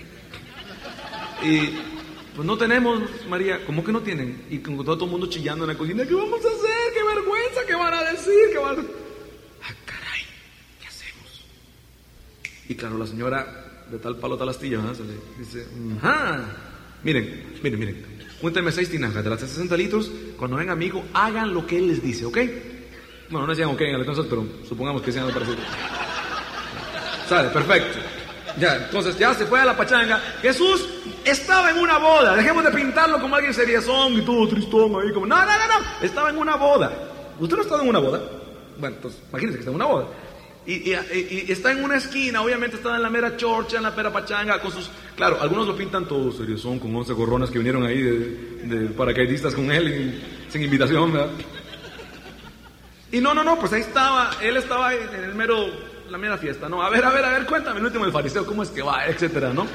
Y pues no tenemos, María. ¿Cómo que no tienen? Y con todo el mundo chillando en la cocina, ¿qué vamos a hacer? ¡Qué vergüenza! ¿Qué van a decir? ¡Ah, caray! ¿Qué hacemos? Y claro, la señora de tal palo tal astilla, ¿no? Se le dice, ¡ajá! Miren, cuéntenme 6 tinajas de las 60 litros. Cuando venga mi hijo, hagan lo que él les dice, ¿ok? Bueno, no decían ok en el entonces, pero supongamos que sean algo parecido. Sale, perfecto. Ya, entonces ya se fue a la pachanga. Jesús estaba en una boda. Dejemos de pintarlo como alguien seriezón y todo tristón ahí como... No. Estaba en una boda. ¿Usted no ha estado en una boda? Bueno, entonces imagínense que está en una boda. Y está en una esquina, obviamente está en la mera chorcha, en la mera pachanga, con sus... Claro, algunos lo pintan todo seriezón, con 11 gorronas que vinieron ahí de paracaidistas con él, sin invitación, ¿verdad? Y no, pues ahí estaba, él estaba en el la mera fiesta, ¿no? A ver, cuéntame el último del fariseo, cómo es que va, etcétera, ¿no?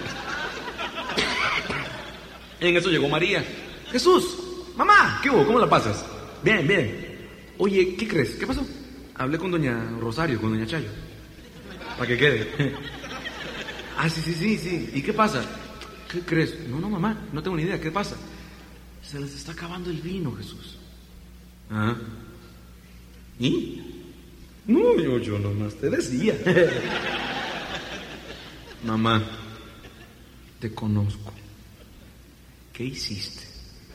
En eso llegó María. Jesús, mamá, ¿qué hubo? ¿Cómo la pasas? Bien. Oye, ¿qué crees? ¿Qué pasó? Hablé con doña Rosario, con doña Chayo. Para que quede. Ah, sí. ¿Y qué pasa? ¿Qué crees? No, mamá, no tengo ni idea. ¿Qué pasa? Se les está acabando el vino, Jesús. Ah. ¿Y? No, yo nomás te decía. Mamá, te conozco. ¿Qué hiciste?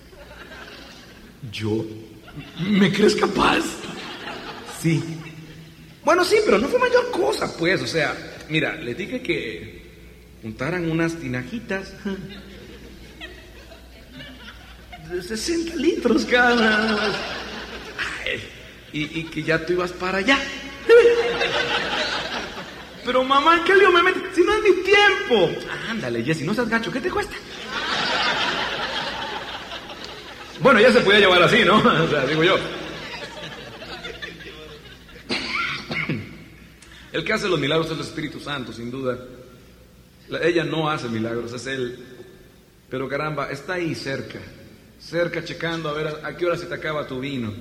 ¿Yo? ¿Me crees capaz? Sí. Bueno, sí, pero no fue mayor cosa, pues. O sea, mira, le dije que juntaran unas tinajitas de 60 litros cada. Ay, y que ya tú ibas para allá. Pero mamá, ¿qué lío me metes? Si no es mi tiempo. Ándale, Jessy, no seas gacho, ¿qué te cuesta? Bueno, ya se podía llevar así, ¿no? O sea, digo yo. El que hace los milagros es el Espíritu Santo, sin duda. Ella no hace milagros, es Él. Pero caramba, está ahí cerca checando a ver a qué hora se te acaba tu vino.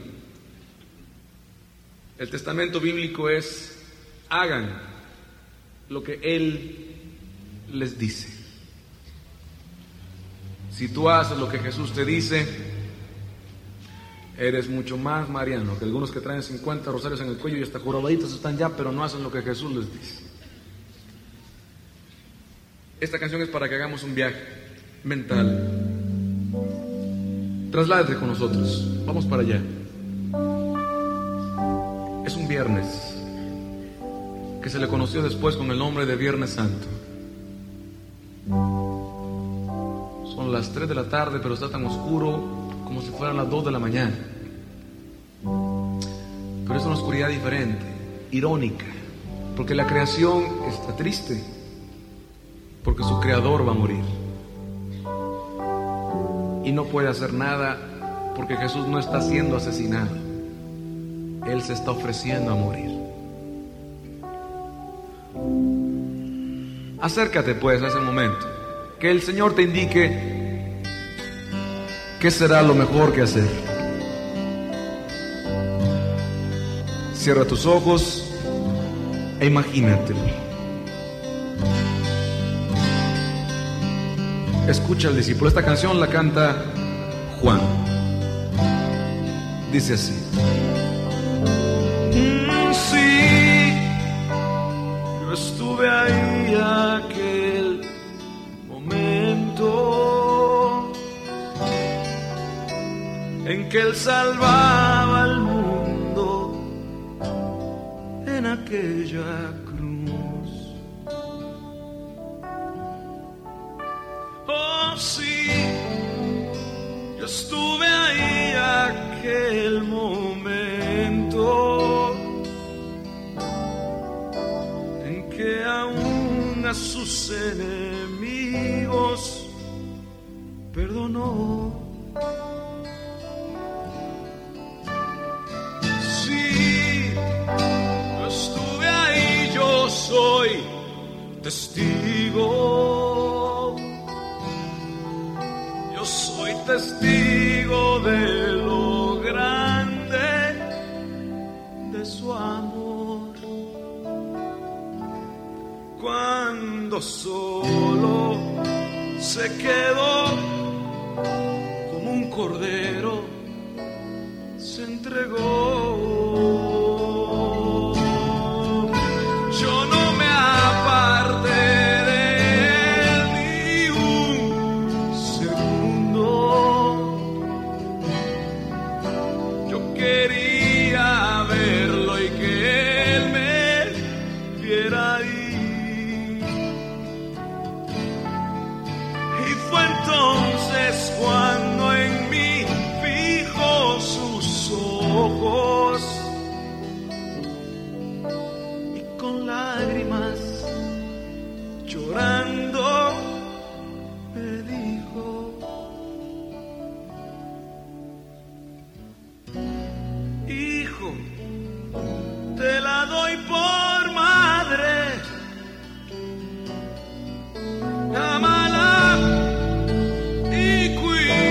El testamento bíblico es: hagan lo que Él les dice. Si tú haces lo que Jesús te dice, eres mucho más mariano que algunos que traen 50 rosarios en el cuello y hasta jorobaditos están ya, pero no hacen lo que Jesús les dice. Esta canción es para que hagamos un viaje mental. Trasládate con nosotros, vamos para allá. Es un viernes que se le conoció después con el nombre de Viernes Santo. Son las 3 de la tarde, pero está tan oscuro como si fueran las 2 de la mañana. Pero es una oscuridad diferente, irónica, porque la creación está triste, porque su creador va a morir. Y no puede hacer nada porque Jesús no está siendo asesinado. Él se está ofreciendo a morir. Acércate pues a ese momento, que el Señor te indique qué será lo mejor que hacer. Cierra tus ojos e imagínatelo. Escucha al discípulo. Esta canción la canta Juan. Dice así. Sí, yo estuve ahí aquel momento en que Él salvaba al mundo en aquella cruz. Oh sí, yo estuve ahí aquel momento en que aún a sus enemigos perdonó. Sí, yo estuve ahí, yo soy testigo. Yo soy testigo de lo grande de su amor. Cuando solo se quedó como un cordero, se entregó. Yo no me aparté de él ni un segundo. Yo quería verlo y que él me viera ahí. Y fue entonces cuando en mí fijó sus ojos y con lágrimas llorando me dijo: hijo, te la doy por madre, ámala y cuídala.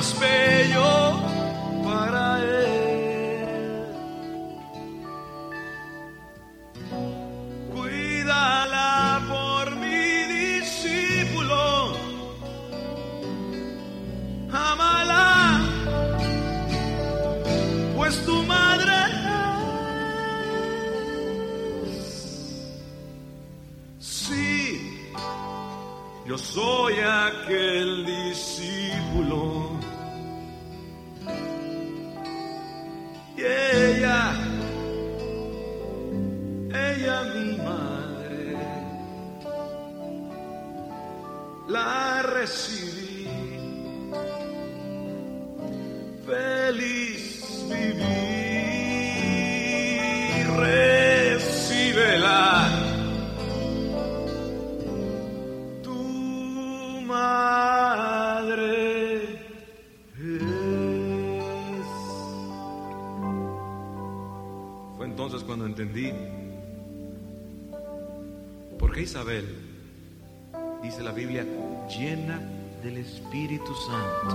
más bello para él. Cuídala por mi discípulo, ámala, pues tu madre es. Sí, yo soy aquel discípulo. Y ella mi madre, la recibí, feliz vivir, recíbela, tu madre es. Fue entonces cuando entendí por qué Isabel, dice la Biblia, llena del Espíritu Santo,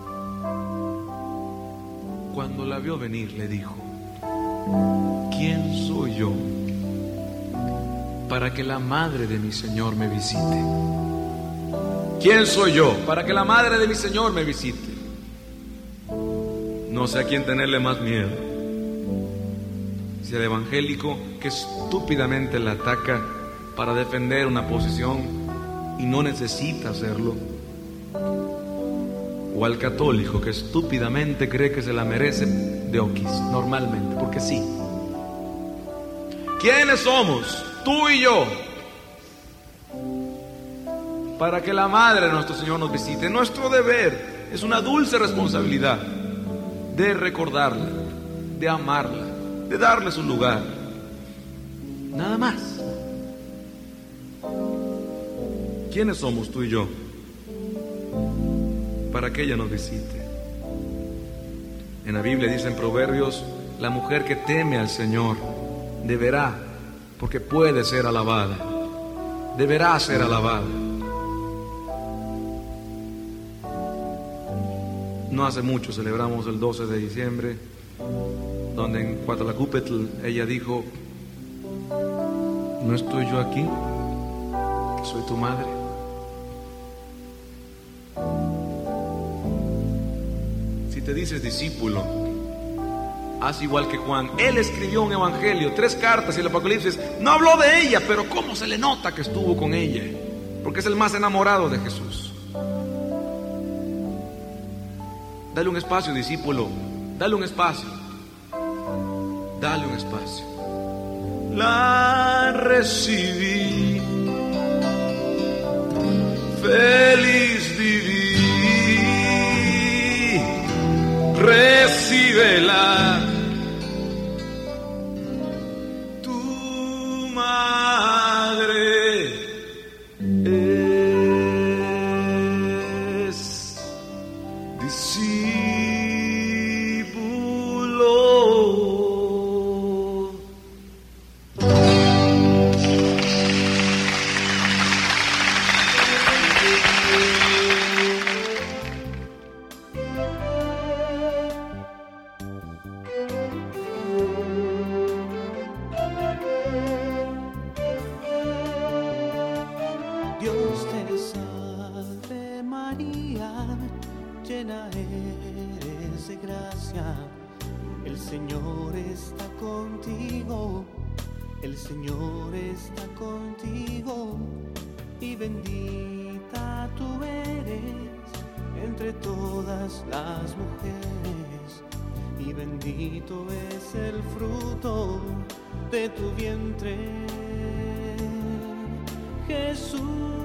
cuando la vio venir le dijo: ¿quién soy yo para que la madre de mi Señor me visite? ¿Quién soy yo para que la madre de mi Señor me visite? No sé a quién tenerle más miedo, si al evangélico que estúpidamente la ataca para defender una posición y no necesita hacerlo, o al católico que estúpidamente cree que se la merece de oquis, normalmente, porque sí. ¿Quiénes somos, tú y yo, para que la madre de nuestro Señor nos visite? Nuestro deber es una dulce responsabilidad de recordarla, de amarla, de darle su lugar, nada más. ¿Quiénes somos tú y yo para que ella nos visite? En la Biblia dice en Proverbios: la mujer que teme al Señor deberá, porque puede ser alabada, deberá ser alabada. No hace mucho celebramos el 12 de diciembre, donde en Coatlalacúpetl ella dijo: ¿no estoy yo aquí, que soy tu madre? Si te dices discípulo, haz igual que Juan. Él escribió un evangelio, 3 cartas, y el Apocalipsis no habló de ella, pero cómo se le nota que estuvo con ella, porque es el más enamorado de Jesús. Dale un espacio, discípulo, dale un espacio, dale un espacio. La recibí, feliz viví, recíbela, tu madre es discípulo. Dios te salve María, llena eres de gracia, el Señor está contigo, el Señor está contigo, y bendita tú eres entre todas las mujeres, y bendito es el fruto de tu vientre, Jesús.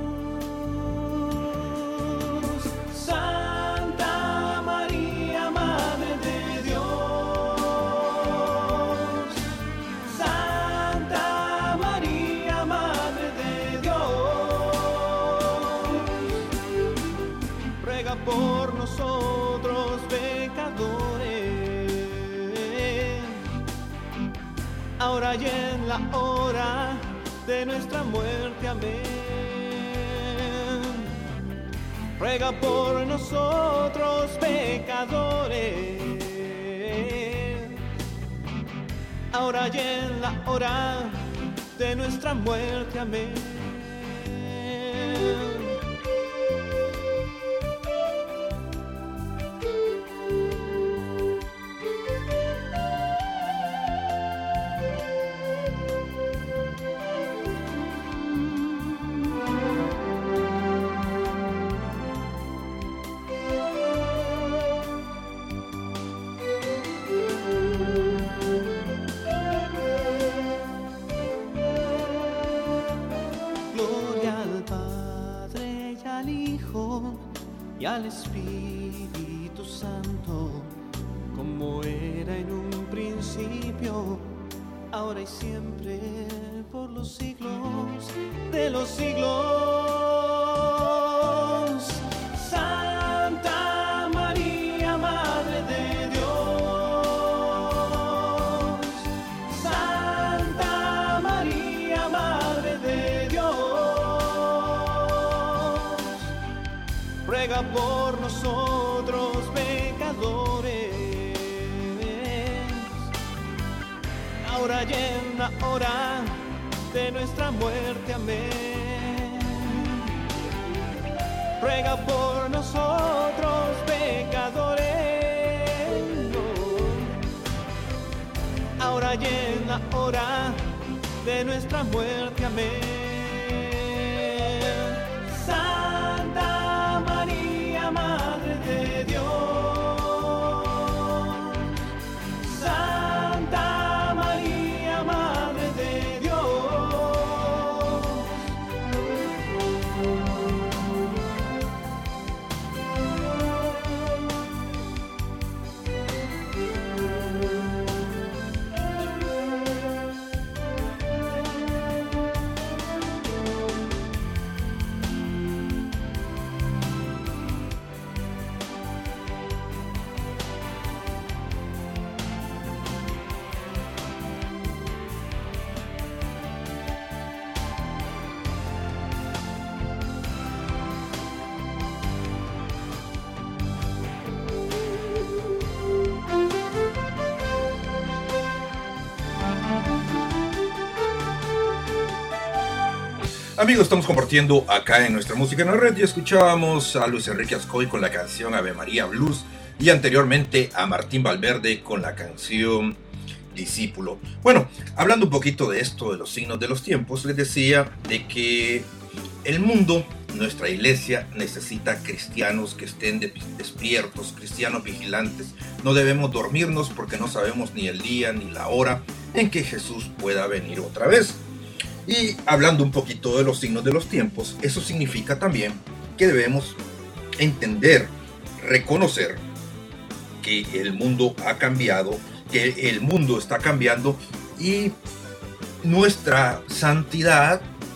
Santa María, Madre de Dios. Santa María, Madre de Dios. Ruega por nosotros pecadores, ahora y en la hora de nuestra muerte. Amén. ruega por nosotros pecadores, ahora y en la hora de nuestra muerte. Amén. Y al Espíritu Santo, como era en un principio, ahora y siempre, por los siglos de los siglos. Santa María, Madre de Dios, Santa María, Madre de Dios, ruega por nosotros pecadores, ahora y en la hora de nuestra muerte. Amén. Ruega por nosotros pecadores, ahora y en la hora de nuestra muerte. Amén. Santa María, Madre de Dios, Santa María, Madre de Dios. Amigos, estamos compartiendo acá en nuestra música en la red y escuchábamos a Luis Enrique Ascoy con la canción Ave María Blues y anteriormente a Martín Valverde con la canción Discípulo. Bueno, hablando un poquito de esto, de los signos de los tiempos, les decía de que el mundo, nuestra iglesia, necesita cristianos que estén despiertos, cristianos vigilantes. No debemos dormirnos porque no sabemos ni el día ni la hora en que Jesús pueda venir otra vez. Y hablando un poquito de los signos de los tiempos, eso significa también que debemos entender, reconocer que el mundo ha cambiado, que el mundo está cambiando y nuestra santidad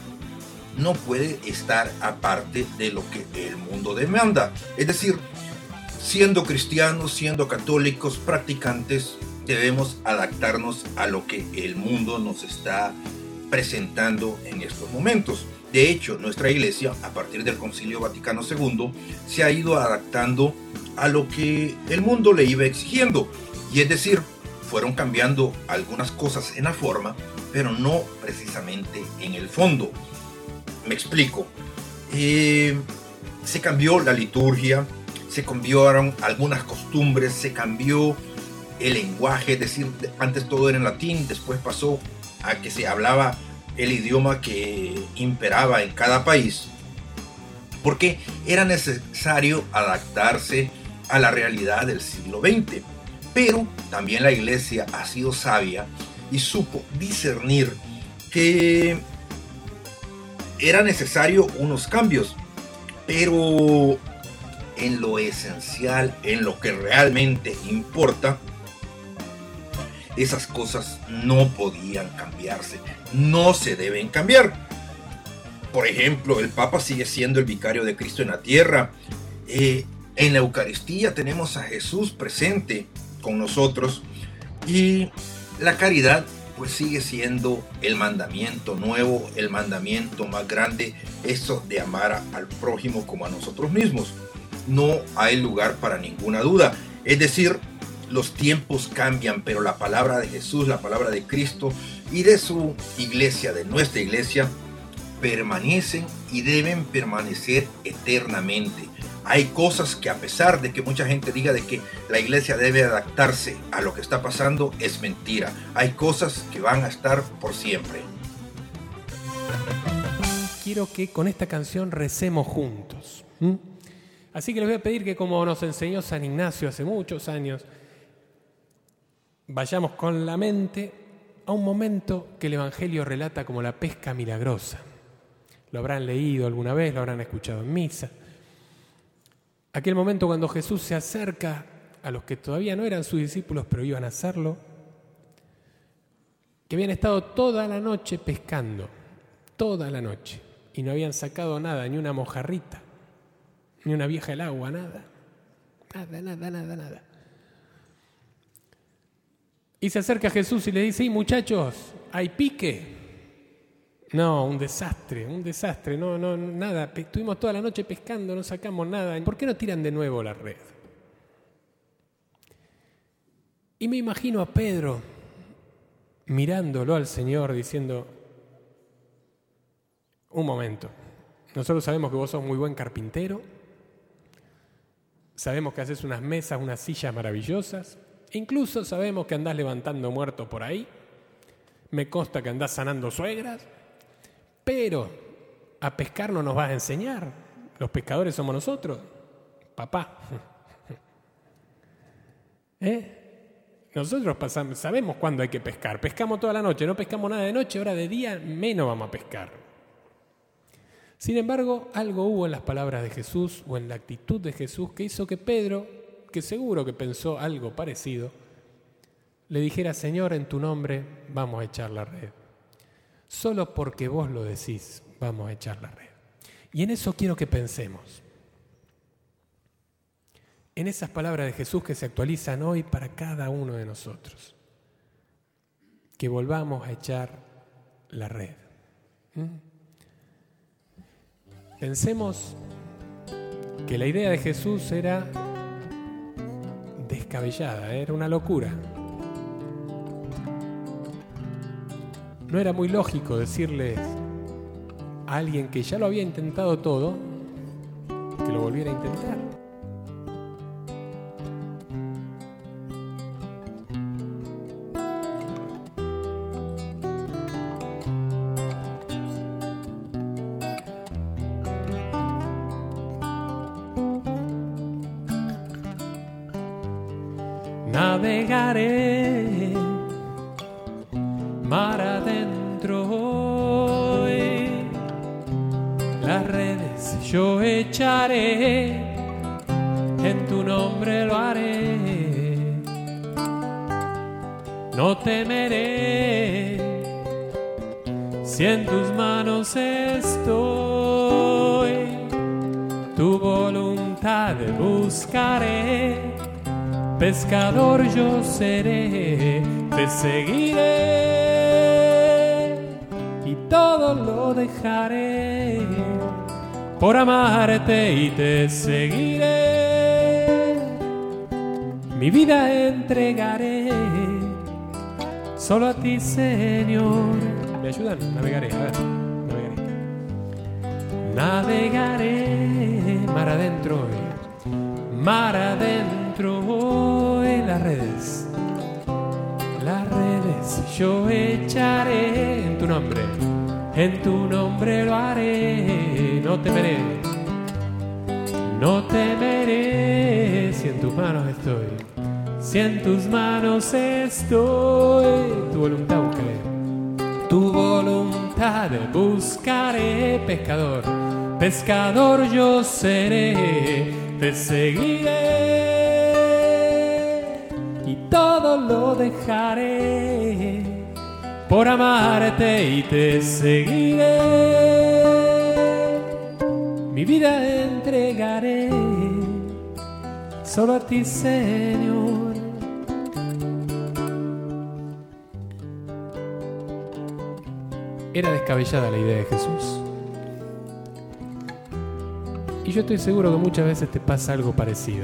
no puede estar aparte de lo que el mundo demanda. Es decir, siendo cristianos, siendo católicos, practicantes, debemos adaptarnos a lo que el mundo nos está presentando en estos momentos. De hecho, nuestra iglesia, a partir del Concilio Vaticano II, se ha ido adaptando a lo que el mundo le iba exigiendo. Y es decir, fueron cambiando algunas cosas en la forma, pero no precisamente en el fondo. Me explico. Se cambió la liturgia, se cambiaron algunas costumbres, se cambió el lenguaje. Es decir, antes todo era en latín, después pasó a que se hablaba el idioma que imperaba en cada país, porque era necesario adaptarse a la realidad del siglo XX. Pero también la iglesia ha sido sabia y supo discernir que era necesario unos cambios, pero en lo esencial, en lo que realmente importa, esas cosas no podían cambiarse, no se deben cambiar. Por ejemplo, el Papa sigue siendo el vicario de Cristo en la tierra. En la Eucaristía tenemos a Jesús presente con nosotros y la caridad pues sigue siendo el mandamiento nuevo, el mandamiento más grande, eso de amar al prójimo como a nosotros mismos. No hay lugar para ninguna duda. Es decir, los tiempos cambian, pero la palabra de Jesús, la palabra de Cristo y de su iglesia, de nuestra iglesia, permanecen y deben permanecer eternamente. Hay cosas que, a pesar de que mucha gente diga de que la iglesia debe adaptarse a lo que está pasando, es mentira. Hay cosas que van a estar por siempre. Quiero que con esta canción recemos juntos. Así que les voy a pedir que, como nos enseñó San Ignacio hace muchos años, vayamos con la mente a un momento que el Evangelio relata como la pesca milagrosa. Lo habrán leído alguna vez, lo habrán escuchado en misa. Aquel momento cuando Jesús se acerca a los que todavía no eran sus discípulos, pero iban a hacerlo, que habían estado toda la noche pescando, toda la noche, y no habían sacado nada, ni una mojarrita, ni una vieja del agua, nada. Y se acerca a Jesús y le dice: muchachos, ¿hay pique? No, un desastre, no, nada. Estuvimos toda la noche pescando, no sacamos nada. ¿Por qué no tiran de nuevo la red? Y me imagino a Pedro mirándolo al Señor diciendo: un momento, nosotros sabemos que vos sos muy buen carpintero, sabemos que haces unas mesas, unas sillas maravillosas, incluso sabemos que andás levantando muertos por ahí, me consta que andás sanando suegras, pero a pescar no nos vas a enseñar. Los pescadores somos nosotros, papá. Nosotros sabemos cuándo hay que pescar. Pescamos toda la noche, no pescamos nada de noche, ahora de día menos vamos a pescar. Sin embargo, algo hubo en las palabras de Jesús o en la actitud de Jesús que hizo que Pedro, que seguro que pensó algo parecido, le dijera: Señor, en tu nombre vamos a echar la red. Solo porque vos lo decís, vamos a echar la red. Y en eso quiero que pensemos. En esas palabras de Jesús que se actualizan hoy para cada uno de nosotros. Que volvamos a echar la red. Pensemos que la idea de Jesús era descabellada, era una locura. No era muy lógico decirles a alguien que ya lo había intentado todo, que lo volviera a intentar. Navegaré mar adentro hoy, las redes yo echaré, en tu nombre lo haré, no temeré, si en tus manos estoy, tu voluntad buscaré. Pescador yo seré, te seguiré y todo lo dejaré por amarte y te seguiré. Mi vida entregaré solo a ti, Señor. ¿Me ayudan? Navegaré, a ver, navegaré mar adentro hoy. Mar adentro hoy, las redes yo echaré, en tu nombre lo haré, no temeré, si en tus manos estoy, tu voluntad buscaré, pescador yo seré, te seguiré y todo lo dejaré por amarte y te seguiré. Mi vida entregaré solo a ti, Señor. era descabellada la idea de Jesús. Y yo estoy seguro que muchas veces te pasa algo parecido.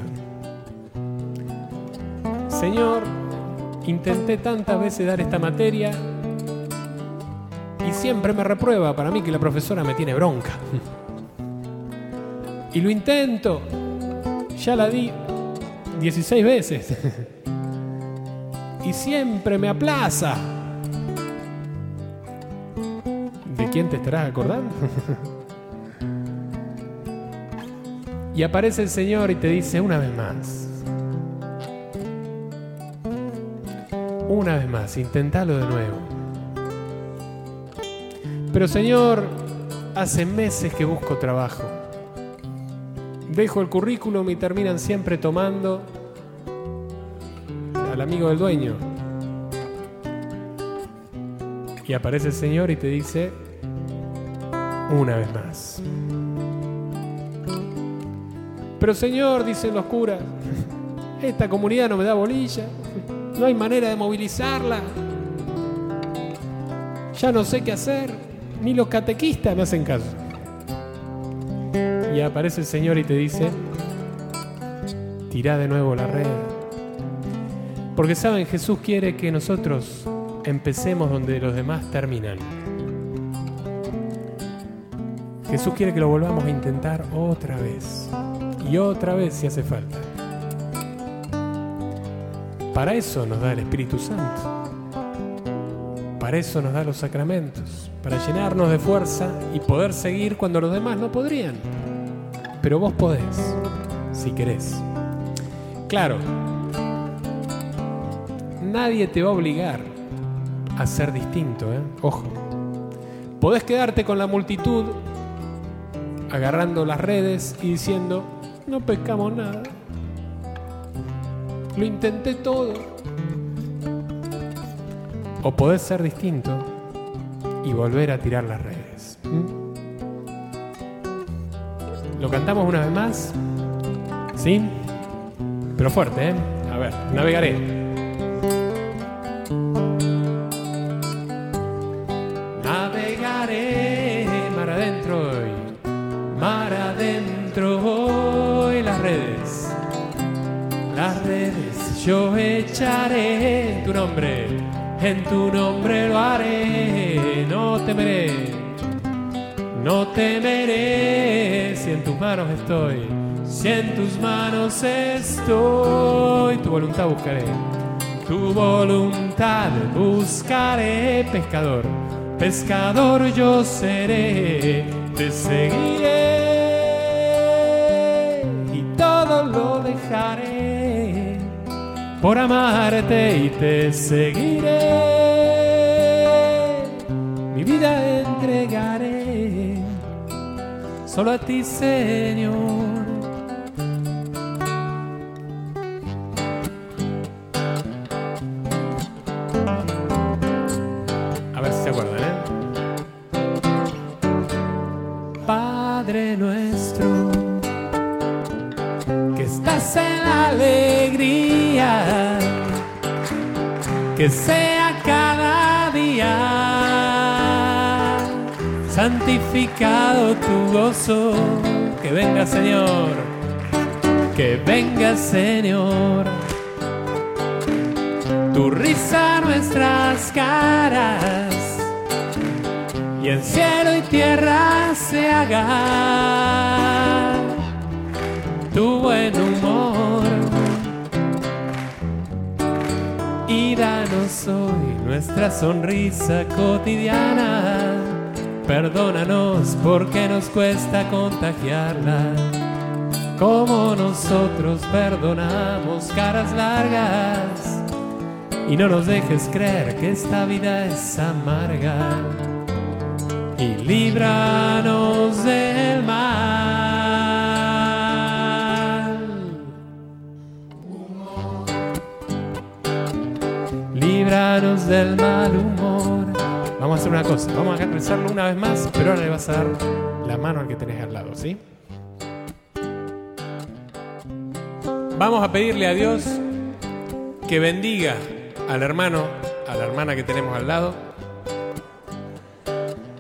Señor, intenté tantas veces dar esta materia y siempre me reprueba. Para mí que la profesora me tiene bronca. Y lo intento. Ya la di 16 veces. Y siempre me aplaza. ¿De quién te estarás acordando? Y aparece el Señor y te dice una vez más. Una vez más, intentalo de nuevo. Pero Señor, hace meses que busco trabajo. Dejo el currículum y terminan siempre tomando al amigo del dueño. Y aparece el Señor y te dice una vez más. Pero Señor, dicen los curas, esta comunidad no me da bolilla, no hay manera de movilizarla, ya no sé qué hacer, ni los catequistas me hacen caso. Y aparece el Señor y te dice, tirá de nuevo la red. Porque saben, Jesús quiere que nosotros empecemos donde los demás terminan. Jesús quiere que lo volvamos a intentar otra vez. Y otra vez si hace falta. Para eso nos da el Espíritu Santo. Para eso nos da los sacramentos. Para llenarnos de fuerza y poder seguir cuando los demás no podrían. Pero vos podés, si querés. Claro, nadie te va a obligar a ser distinto, ¿eh? Ojo. Podés quedarte con la multitud agarrando las redes y diciendo, no pescamos nada. Lo intenté todo. O podés ser distinto y volver a tirar las redes. ¿Lo cantamos una vez más? ¿Sí? Pero fuerte, ¿eh? A ver, navegaré. Navegaré mar adentro hoy. Mar adentro hoy las redes. Las redes yo echaré en tu nombre lo haré, no temeré, no temeré, si en tus manos estoy, si en tus manos estoy, tu voluntad buscaré, pescador, pescador yo seré, te seguiré y todo lo dejaré. Por amarte y te seguiré, mi vida entregaré, solo a ti, Señor. A ver si se acuerdan, Padre nuestro, que estás en la alegría, que sea cada día santificado tu gozo. Que venga, Señor, que venga, Señor, tu risa a nuestras caras y en cielo y tierra se haga tu buen humor. Y danos hoy nuestra sonrisa cotidiana. Perdónanos porque nos cuesta contagiarla, como nosotros perdonamos caras largas. Y no nos dejes creer que esta vida es amarga. Y líbranos del mal. Líbranos del mal humor. Vamos a hacer una cosa, vamos a rezarlo una vez más, pero ahora le vas a dar la mano al que tenés al lado, ¿sí? Vamos a pedirle a Dios que bendiga al hermano, a la hermana que tenemos al lado,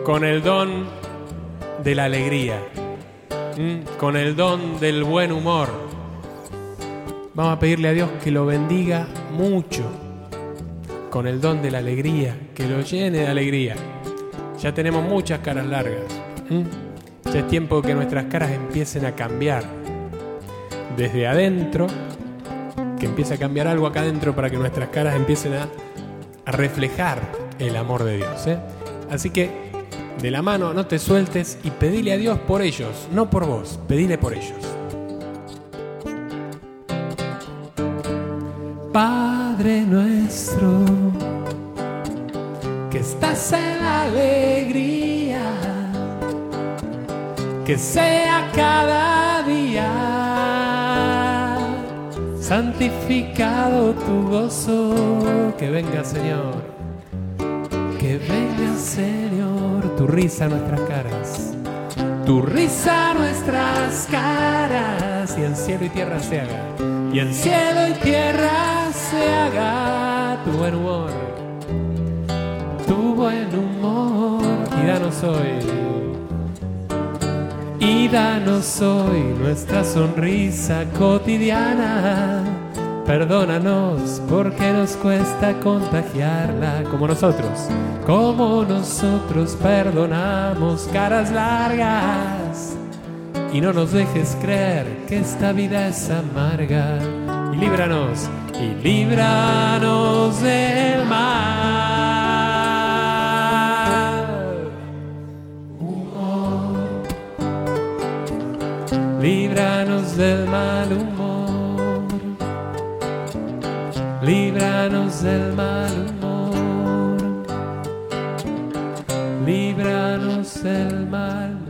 con el don de la alegría, con el don del buen humor. Vamos a pedirle a Dios que lo bendiga mucho, con el don de la alegría, que lo llene de alegría. Ya tenemos muchas caras largas. Ya es tiempo que nuestras caras empiecen a cambiar desde adentro, que empiece a cambiar algo acá adentro para que nuestras caras empiecen a reflejar el amor de Dios, ¿eh? Así que de la mano no te sueltes y pedile a Dios por ellos, no por vos, pedile por ellos. Padre nuestro, que estás en la alegría, que sea cada día santificado tu gozo. Que venga, Señor, que venga, Señor, tu risa a nuestras caras, tu risa a nuestras caras, y en cielo y tierra se haga, y en cielo y tierra se haga tu buen humor, tu buen humor. Y danos hoy nuestra sonrisa cotidiana. Perdónanos porque nos cuesta contagiarla, como nosotros perdonamos caras largas. Y no nos dejes creer que esta vida es amarga. Y líbranos del mal. Líbranos del mal humor. Líbranos del mal humor. Líbranos del mal humor.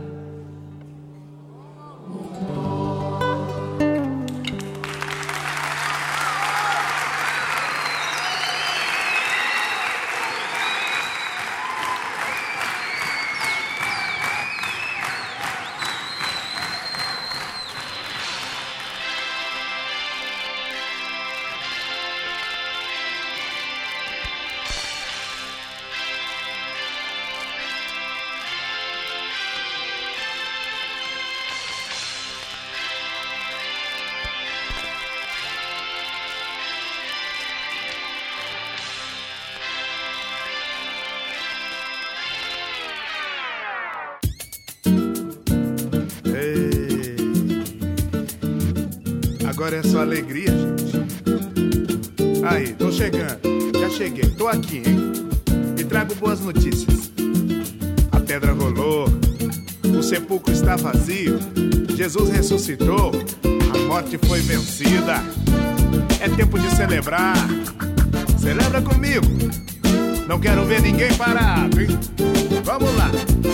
Agora é só alegria, gente. Aí, tô chegando. Já cheguei, tô aqui, hein? E trago boas notícias. A pedra rolou, o sepulcro está vazio, Jesus ressuscitou, a morte foi vencida. É tempo de celebrar. Celebra comigo. Não quero ver ninguém parado, hein? Vamos lá.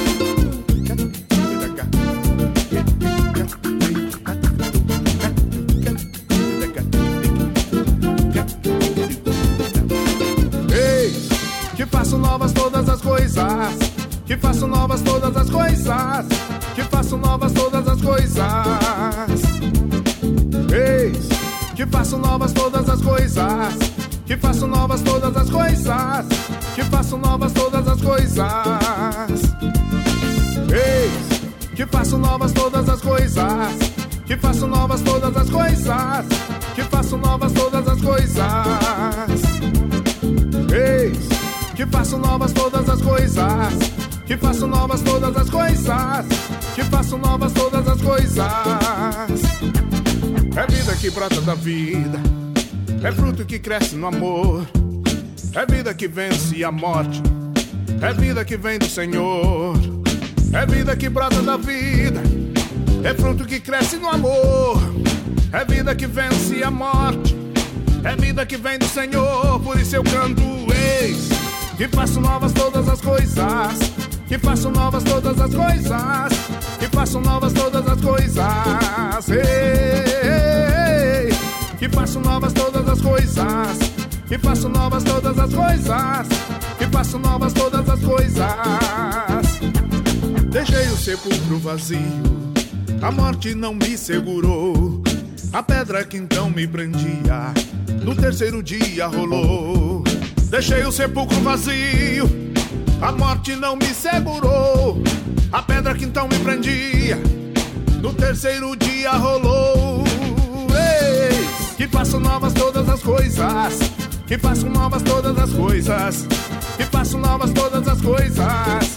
Que façam novas todas as coisas, que façam novas todas as coisas, que façam novas todas as coisas. Eis, que façam novas todas as coisas, que façam novas todas as coisas, que façam novas todas as coisas. Eis, que façam novas todas as coisas, que façam novas todas as coisas, que façam novas todas as coisas. Eis, que façam novas todas as coisas, que façam novas todas as coisas, que façam novas todas as coisas. É vida que brota da vida, é fruto que cresce no amor, é vida que vence a morte, é vida que vem do Senhor. É vida que brota da vida, é fruto que cresce no amor, é vida que vence a morte, é vida que vem do Senhor. Por isso eu canto, eis, que façam novas todas as coisas, que façam novas todas as coisas, que façam novas todas as coisas. Ei, que façam novas todas as coisas, que façam novas todas as coisas, que façam novas todas as coisas. Deixei o sepulcro vazio, a morte não me segurou, a pedra que então me prendia, no terceiro dia rolou. Deixei o sepulcro vazio, A morte não me segurou, a pedra que então me prendia, no terceiro dia rolou. Eis que faço novas todas as coisas, que faço novas todas as coisas, que faço novas todas as coisas.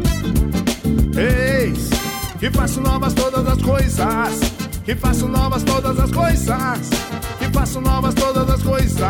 Eis que faço novas todas as coisas, que faço novas todas as coisas, que faço novas todas as coisas.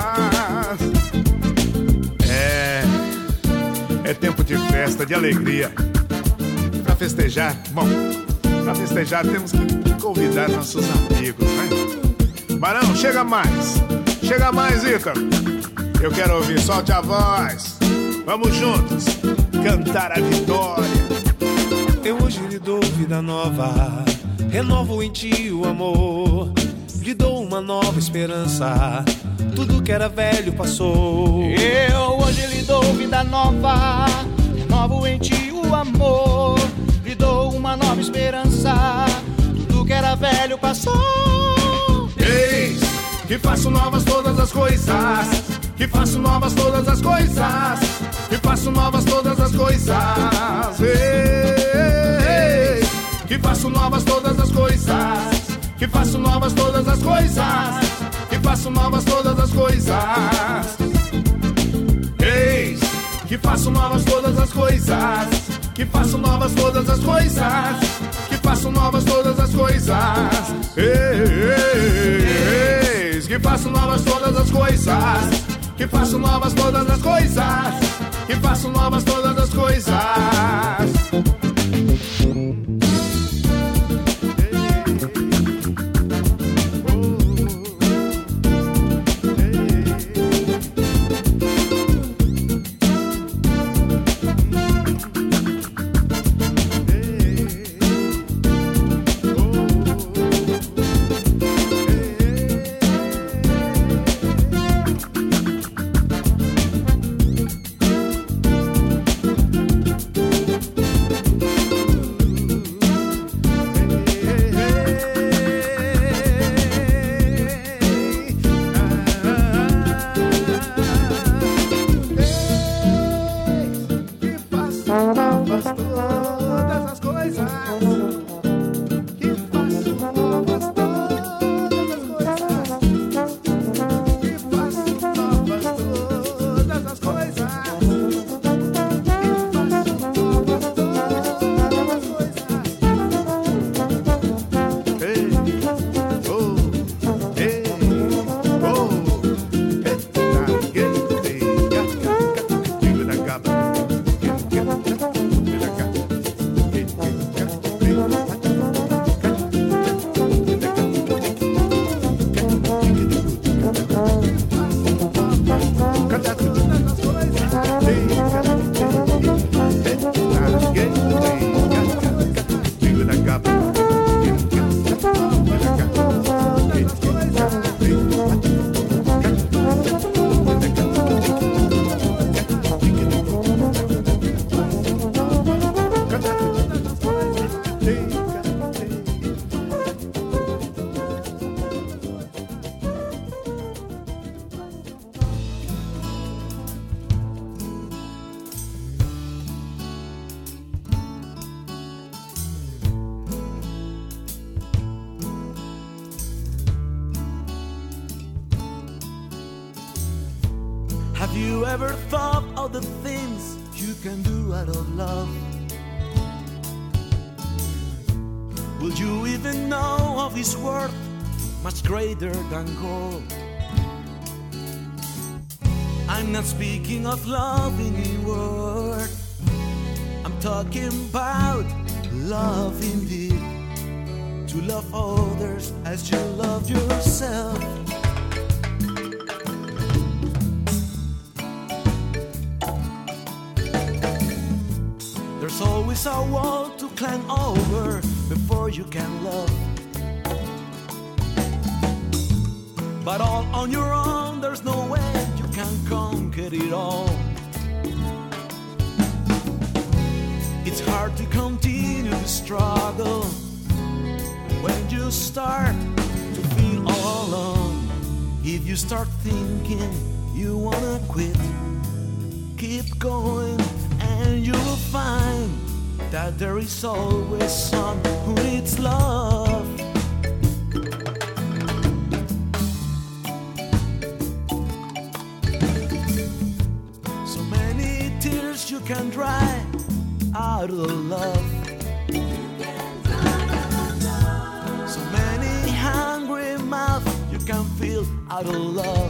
É tempo de festa, de alegria. Pra festejar, bom, pra festejar temos que convidar nossos amigos, né? Barão, chega mais, Ícaro. Eu quero ouvir, solte a voz. Vamos juntos cantar a vitória. Eu hoje lhe dou vida nova, renovo em ti o amor, lhe dou uma nova esperança, tudo que era velho passou. Eu hoje lhe dou vida nova, renovo em ti o amor, lhe dou uma nova esperança, tudo que era velho passou. Eis que faço novas todas as coisas, que faço novas todas as coisas, que faço novas todas as coisas. Eis que faço novas todas as coisas, que faço novas todas as coisas, que faço novas todas as coisas. Eis que faço novas todas as coisas, que faço novas todas as coisas, que faço novas todas as coisas. Eis que faço novas todas as coisas, que faço novas todas as coisas, que faço novas todas as coisas. Have you ever thought of the things you can do out of love? Will you even know of his worth, much greater than gold? I'm not speaking of love in a word, I'm talking about love indeed. To love others as you love yourself. There's always a wall to climb over before you can love. But all on your own, there's no way you can conquer it all. It's hard to continue the struggle when you start to feel all alone. If you start thinking you wanna quit, keep going and you will find that there is always someone who needs love. So many tears you can dry out of love. So many hungry mouths you can fill out of love.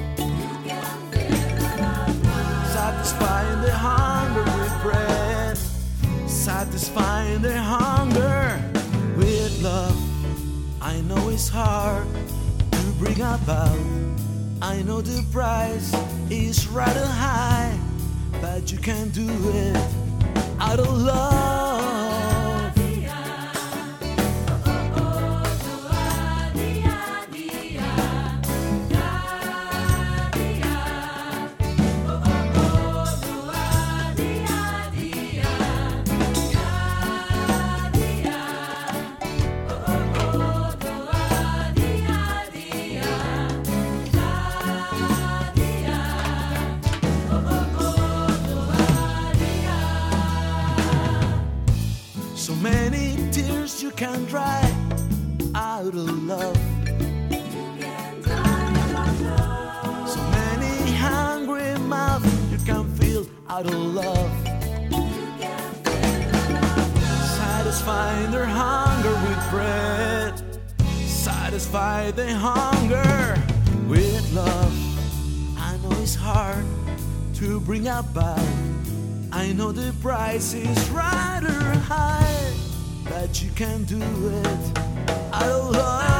Satisfying the hunger with bread, satisfying the hunger with love. I know it's hard to bring about. I know the price is rather high, but you can do it out of love. So many tears you can dry out of love. So many hungry mouths you can fill out of love. Satisfying their hunger with bread, satisfy the hunger with love. I know it's hard to bring about. I know the price is rather high, but you can do it out of love.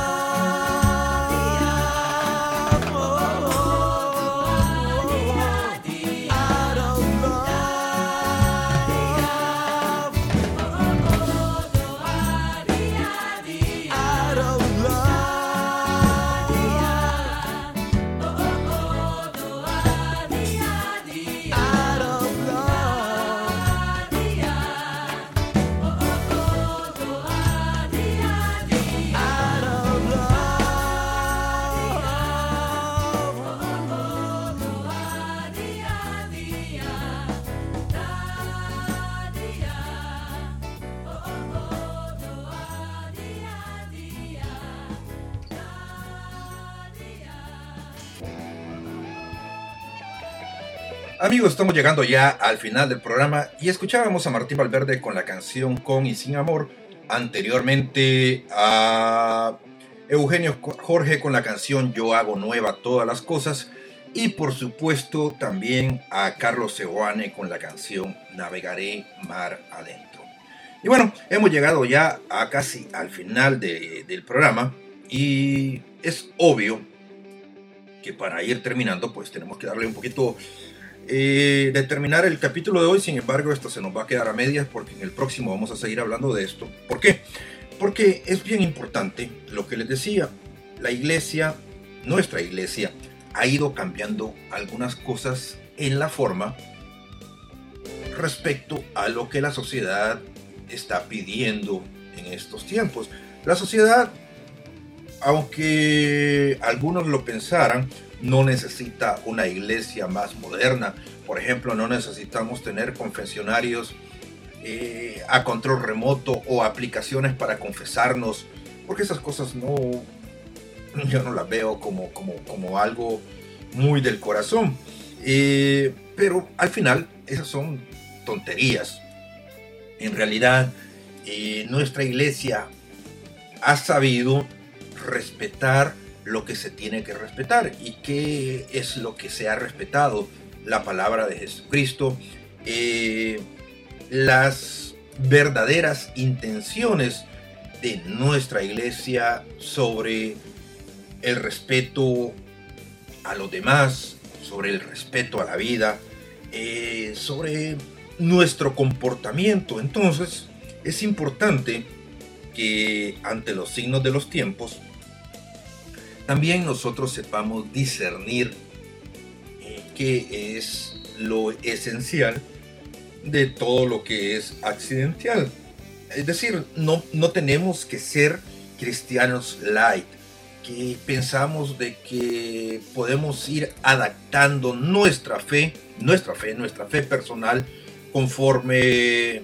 Amigos, estamos llegando ya al final del programa y escuchábamos a Martín Valverde con la canción Con y Sin Amor, anteriormente a Eugenio Jorge con la canción Yo Hago Nueva Todas las Cosas y por supuesto también a Carlos Seoane con la canción Navegaré Mar Adentro. Y bueno, hemos llegado ya a casi al final del programa y es obvio que para ir terminando pues tenemos que darle un poquito de terminar el capítulo de hoy. Sin embargo, esto se nos va a quedar a medias porque en el próximo vamos a seguir hablando de esto. ¿Por qué? Porque es bien importante lo que les decía. La iglesia, nuestra iglesia, ha ido cambiando algunas cosas en la forma respecto a lo que la sociedad está pidiendo en estos tiempos. La sociedad, aunque algunos lo pensaran, no necesita una iglesia más moderna. Por ejemplo, no necesitamos tener confesionarios a control remoto o aplicaciones para confesarnos, porque esas cosas yo no las veo como algo muy del corazón. Pero al final esas son tonterías. En realidad, nuestra iglesia ha sabido respetar lo que se tiene que respetar. ¿Y qué es lo que se ha respetado? La palabra de Jesucristo, las verdaderas intenciones de nuestra iglesia sobre el respeto a los demás, sobre el respeto a la vida, sobre nuestro comportamiento. Entonces es importante que ante los signos de los tiempos también nosotros sepamos discernir qué es lo esencial de todo lo que es accidental. Es decir, no tenemos que ser cristianos light, que pensamos de que podemos ir adaptando nuestra fe personal conforme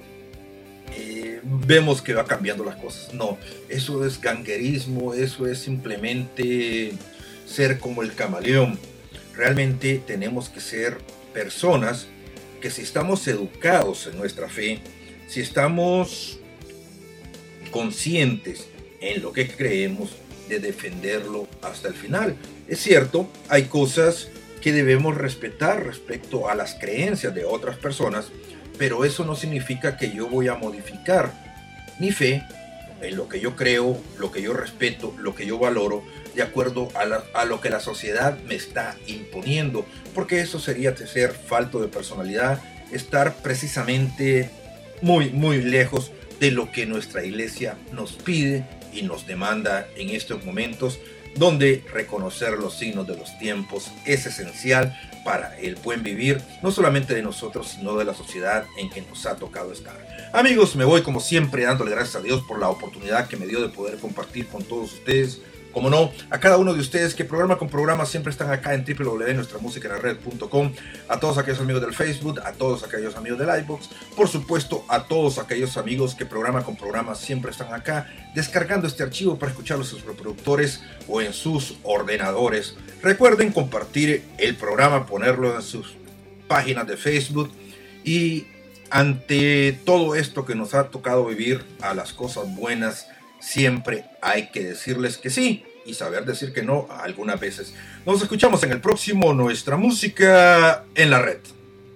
vemos que va cambiando las cosas. No, eso es ganguerismo, eso es simplemente ser como el camaleón. Realmente tenemos que ser personas que, si estamos educados en nuestra fe, si estamos conscientes en lo que creemos, de defenderlo hasta el final. Es cierto, hay cosas que debemos respetar respecto a las creencias de otras personas, pero eso no significa que yo voy a modificar mi fe en lo que yo creo, lo que yo respeto, lo que yo valoro, de acuerdo a lo que la sociedad me está imponiendo, porque eso sería ser falto de personalidad, estar precisamente muy, muy lejos de lo que nuestra iglesia nos pide y nos demanda en estos momentos, donde reconocer los signos de los tiempos es esencial para el buen vivir, no solamente de nosotros, sino de la sociedad en que nos ha tocado estar. Amigos, me voy como siempre dándole gracias a Dios por la oportunidad que me dio de poder compartir con todos ustedes. Como no, a cada uno de ustedes que programa con programa siempre están acá en www.nuestramusicaenlared.com, a todos aquellos amigos del Facebook, a todos aquellos amigos del iVoox, por supuesto a todos aquellos amigos que programa con programa siempre están acá descargando este archivo para escucharlo en sus reproductores o en sus ordenadores. Recuerden compartir el programa, ponerlo en sus páginas de Facebook, y ante todo esto que nos ha tocado vivir, a las cosas buenas siempre hay que decirles que sí y saber decir que no algunas veces. Nos escuchamos en el próximo Nuestra Música en la Red.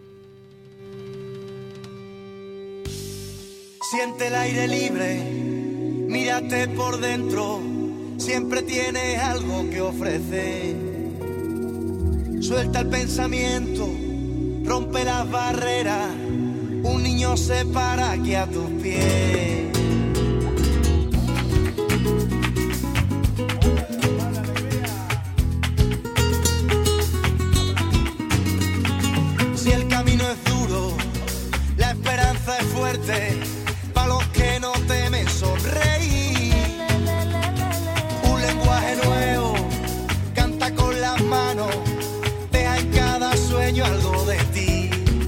Siente el aire libre, mírate por dentro, siempre tienes algo que ofrecer. Suelta el pensamiento, rompe las barreras, un niño se para aquí a tus pies. Si el camino es duro, la esperanza es fuerte, para los que no temen sonreír. Un lenguaje nuevo, canta con las manos, deja en cada sueño algo de ti.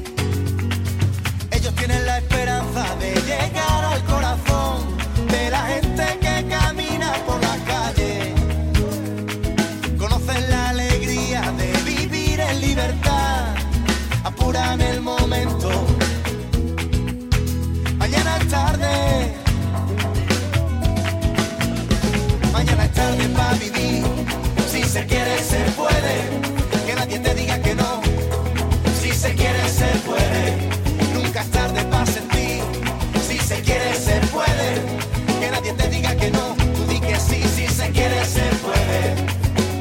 Ellos tienen la esperanza de llegar al corazón de la gente que camina por las calles. Conocen la alegría de vivir en libertad, apuran el momento. Mañana es tarde, mañana es tarde para vivir. Si se quiere se puede, que nadie te diga que no. Si se quiere se puede, nunca es tarde para sentir. Si se quiere se puede, que nadie te diga que no. Tú di que sí, si se quiere se puede.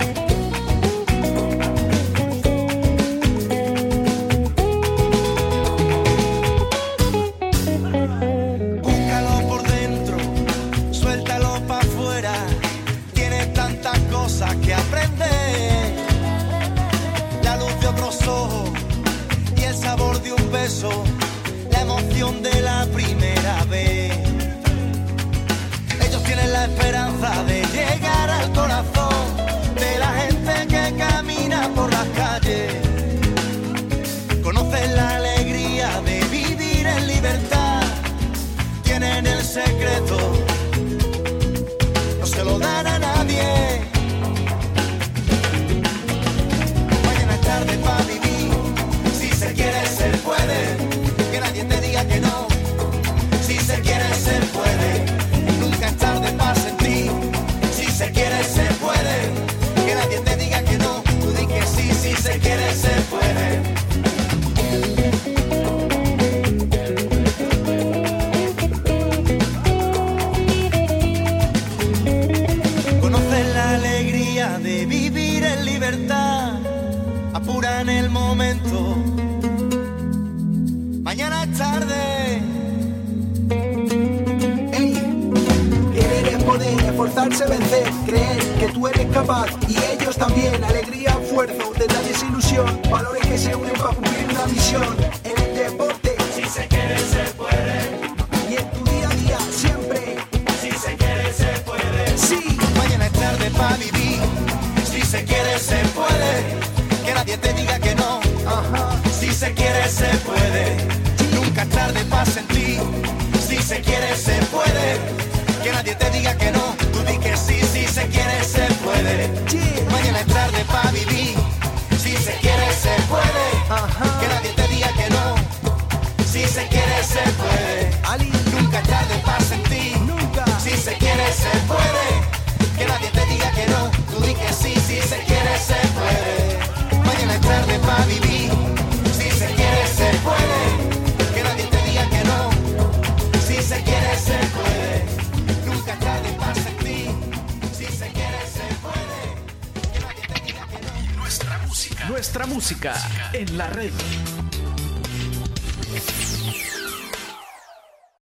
Que aprender la luz de otros ojos y el sabor de un beso, la emoción de la primera vez. Ellos tienen la esperanza de llegar al corazón de la gente que camina por las calles. Conocen la alegría de vivir en libertad, tienen el secreto, no se lo dan a nadie. Tarde para vivir, si se quiere se puede, que nadie te diga que no. Si se quiere se puede, nunca es tarde para sentir. Si se quiere se puede, que nadie te diga que no. Tú di que sí, si se quiere se puede. Conocen la alegría de vivir en libertad, apuran el momento. Mañana es tarde. Querer es poder, esforzarse, vencer, creer que tú eres capaz y ellos también. Alegría, esfuerzo, detalles, ilusión, valores que se unen para cumplir una misión. En el deporte, si se quiere se puede, y en tu día a día siempre, si se quiere se puede. Sí, mañana es tarde para vivir, si se quiere se puede, que nadie te diga que no. Ajá. Si se quiere se puede, paz en ti. Si se quiere, se puede. Que nadie te diga que no. Tú di que sí, si se quiere, se puede. Mañana es tarde para vivir. Si se quiere, se puede. Que nadie te diga que no. Si se quiere, se puede. Nunca es tarde para sentir. Si se quiere, se puede. Que nadie te diga que no. Tú di que sí, si se quiere, se puede. Mañana es tarde para vivir. Si se quiere, se puede. Que nadie te diga que no. Si se quiere, se puede. Nunca es tarde para sentir. Si se quiere, se puede. Que nadie te diga que no. Nuestra música en la red.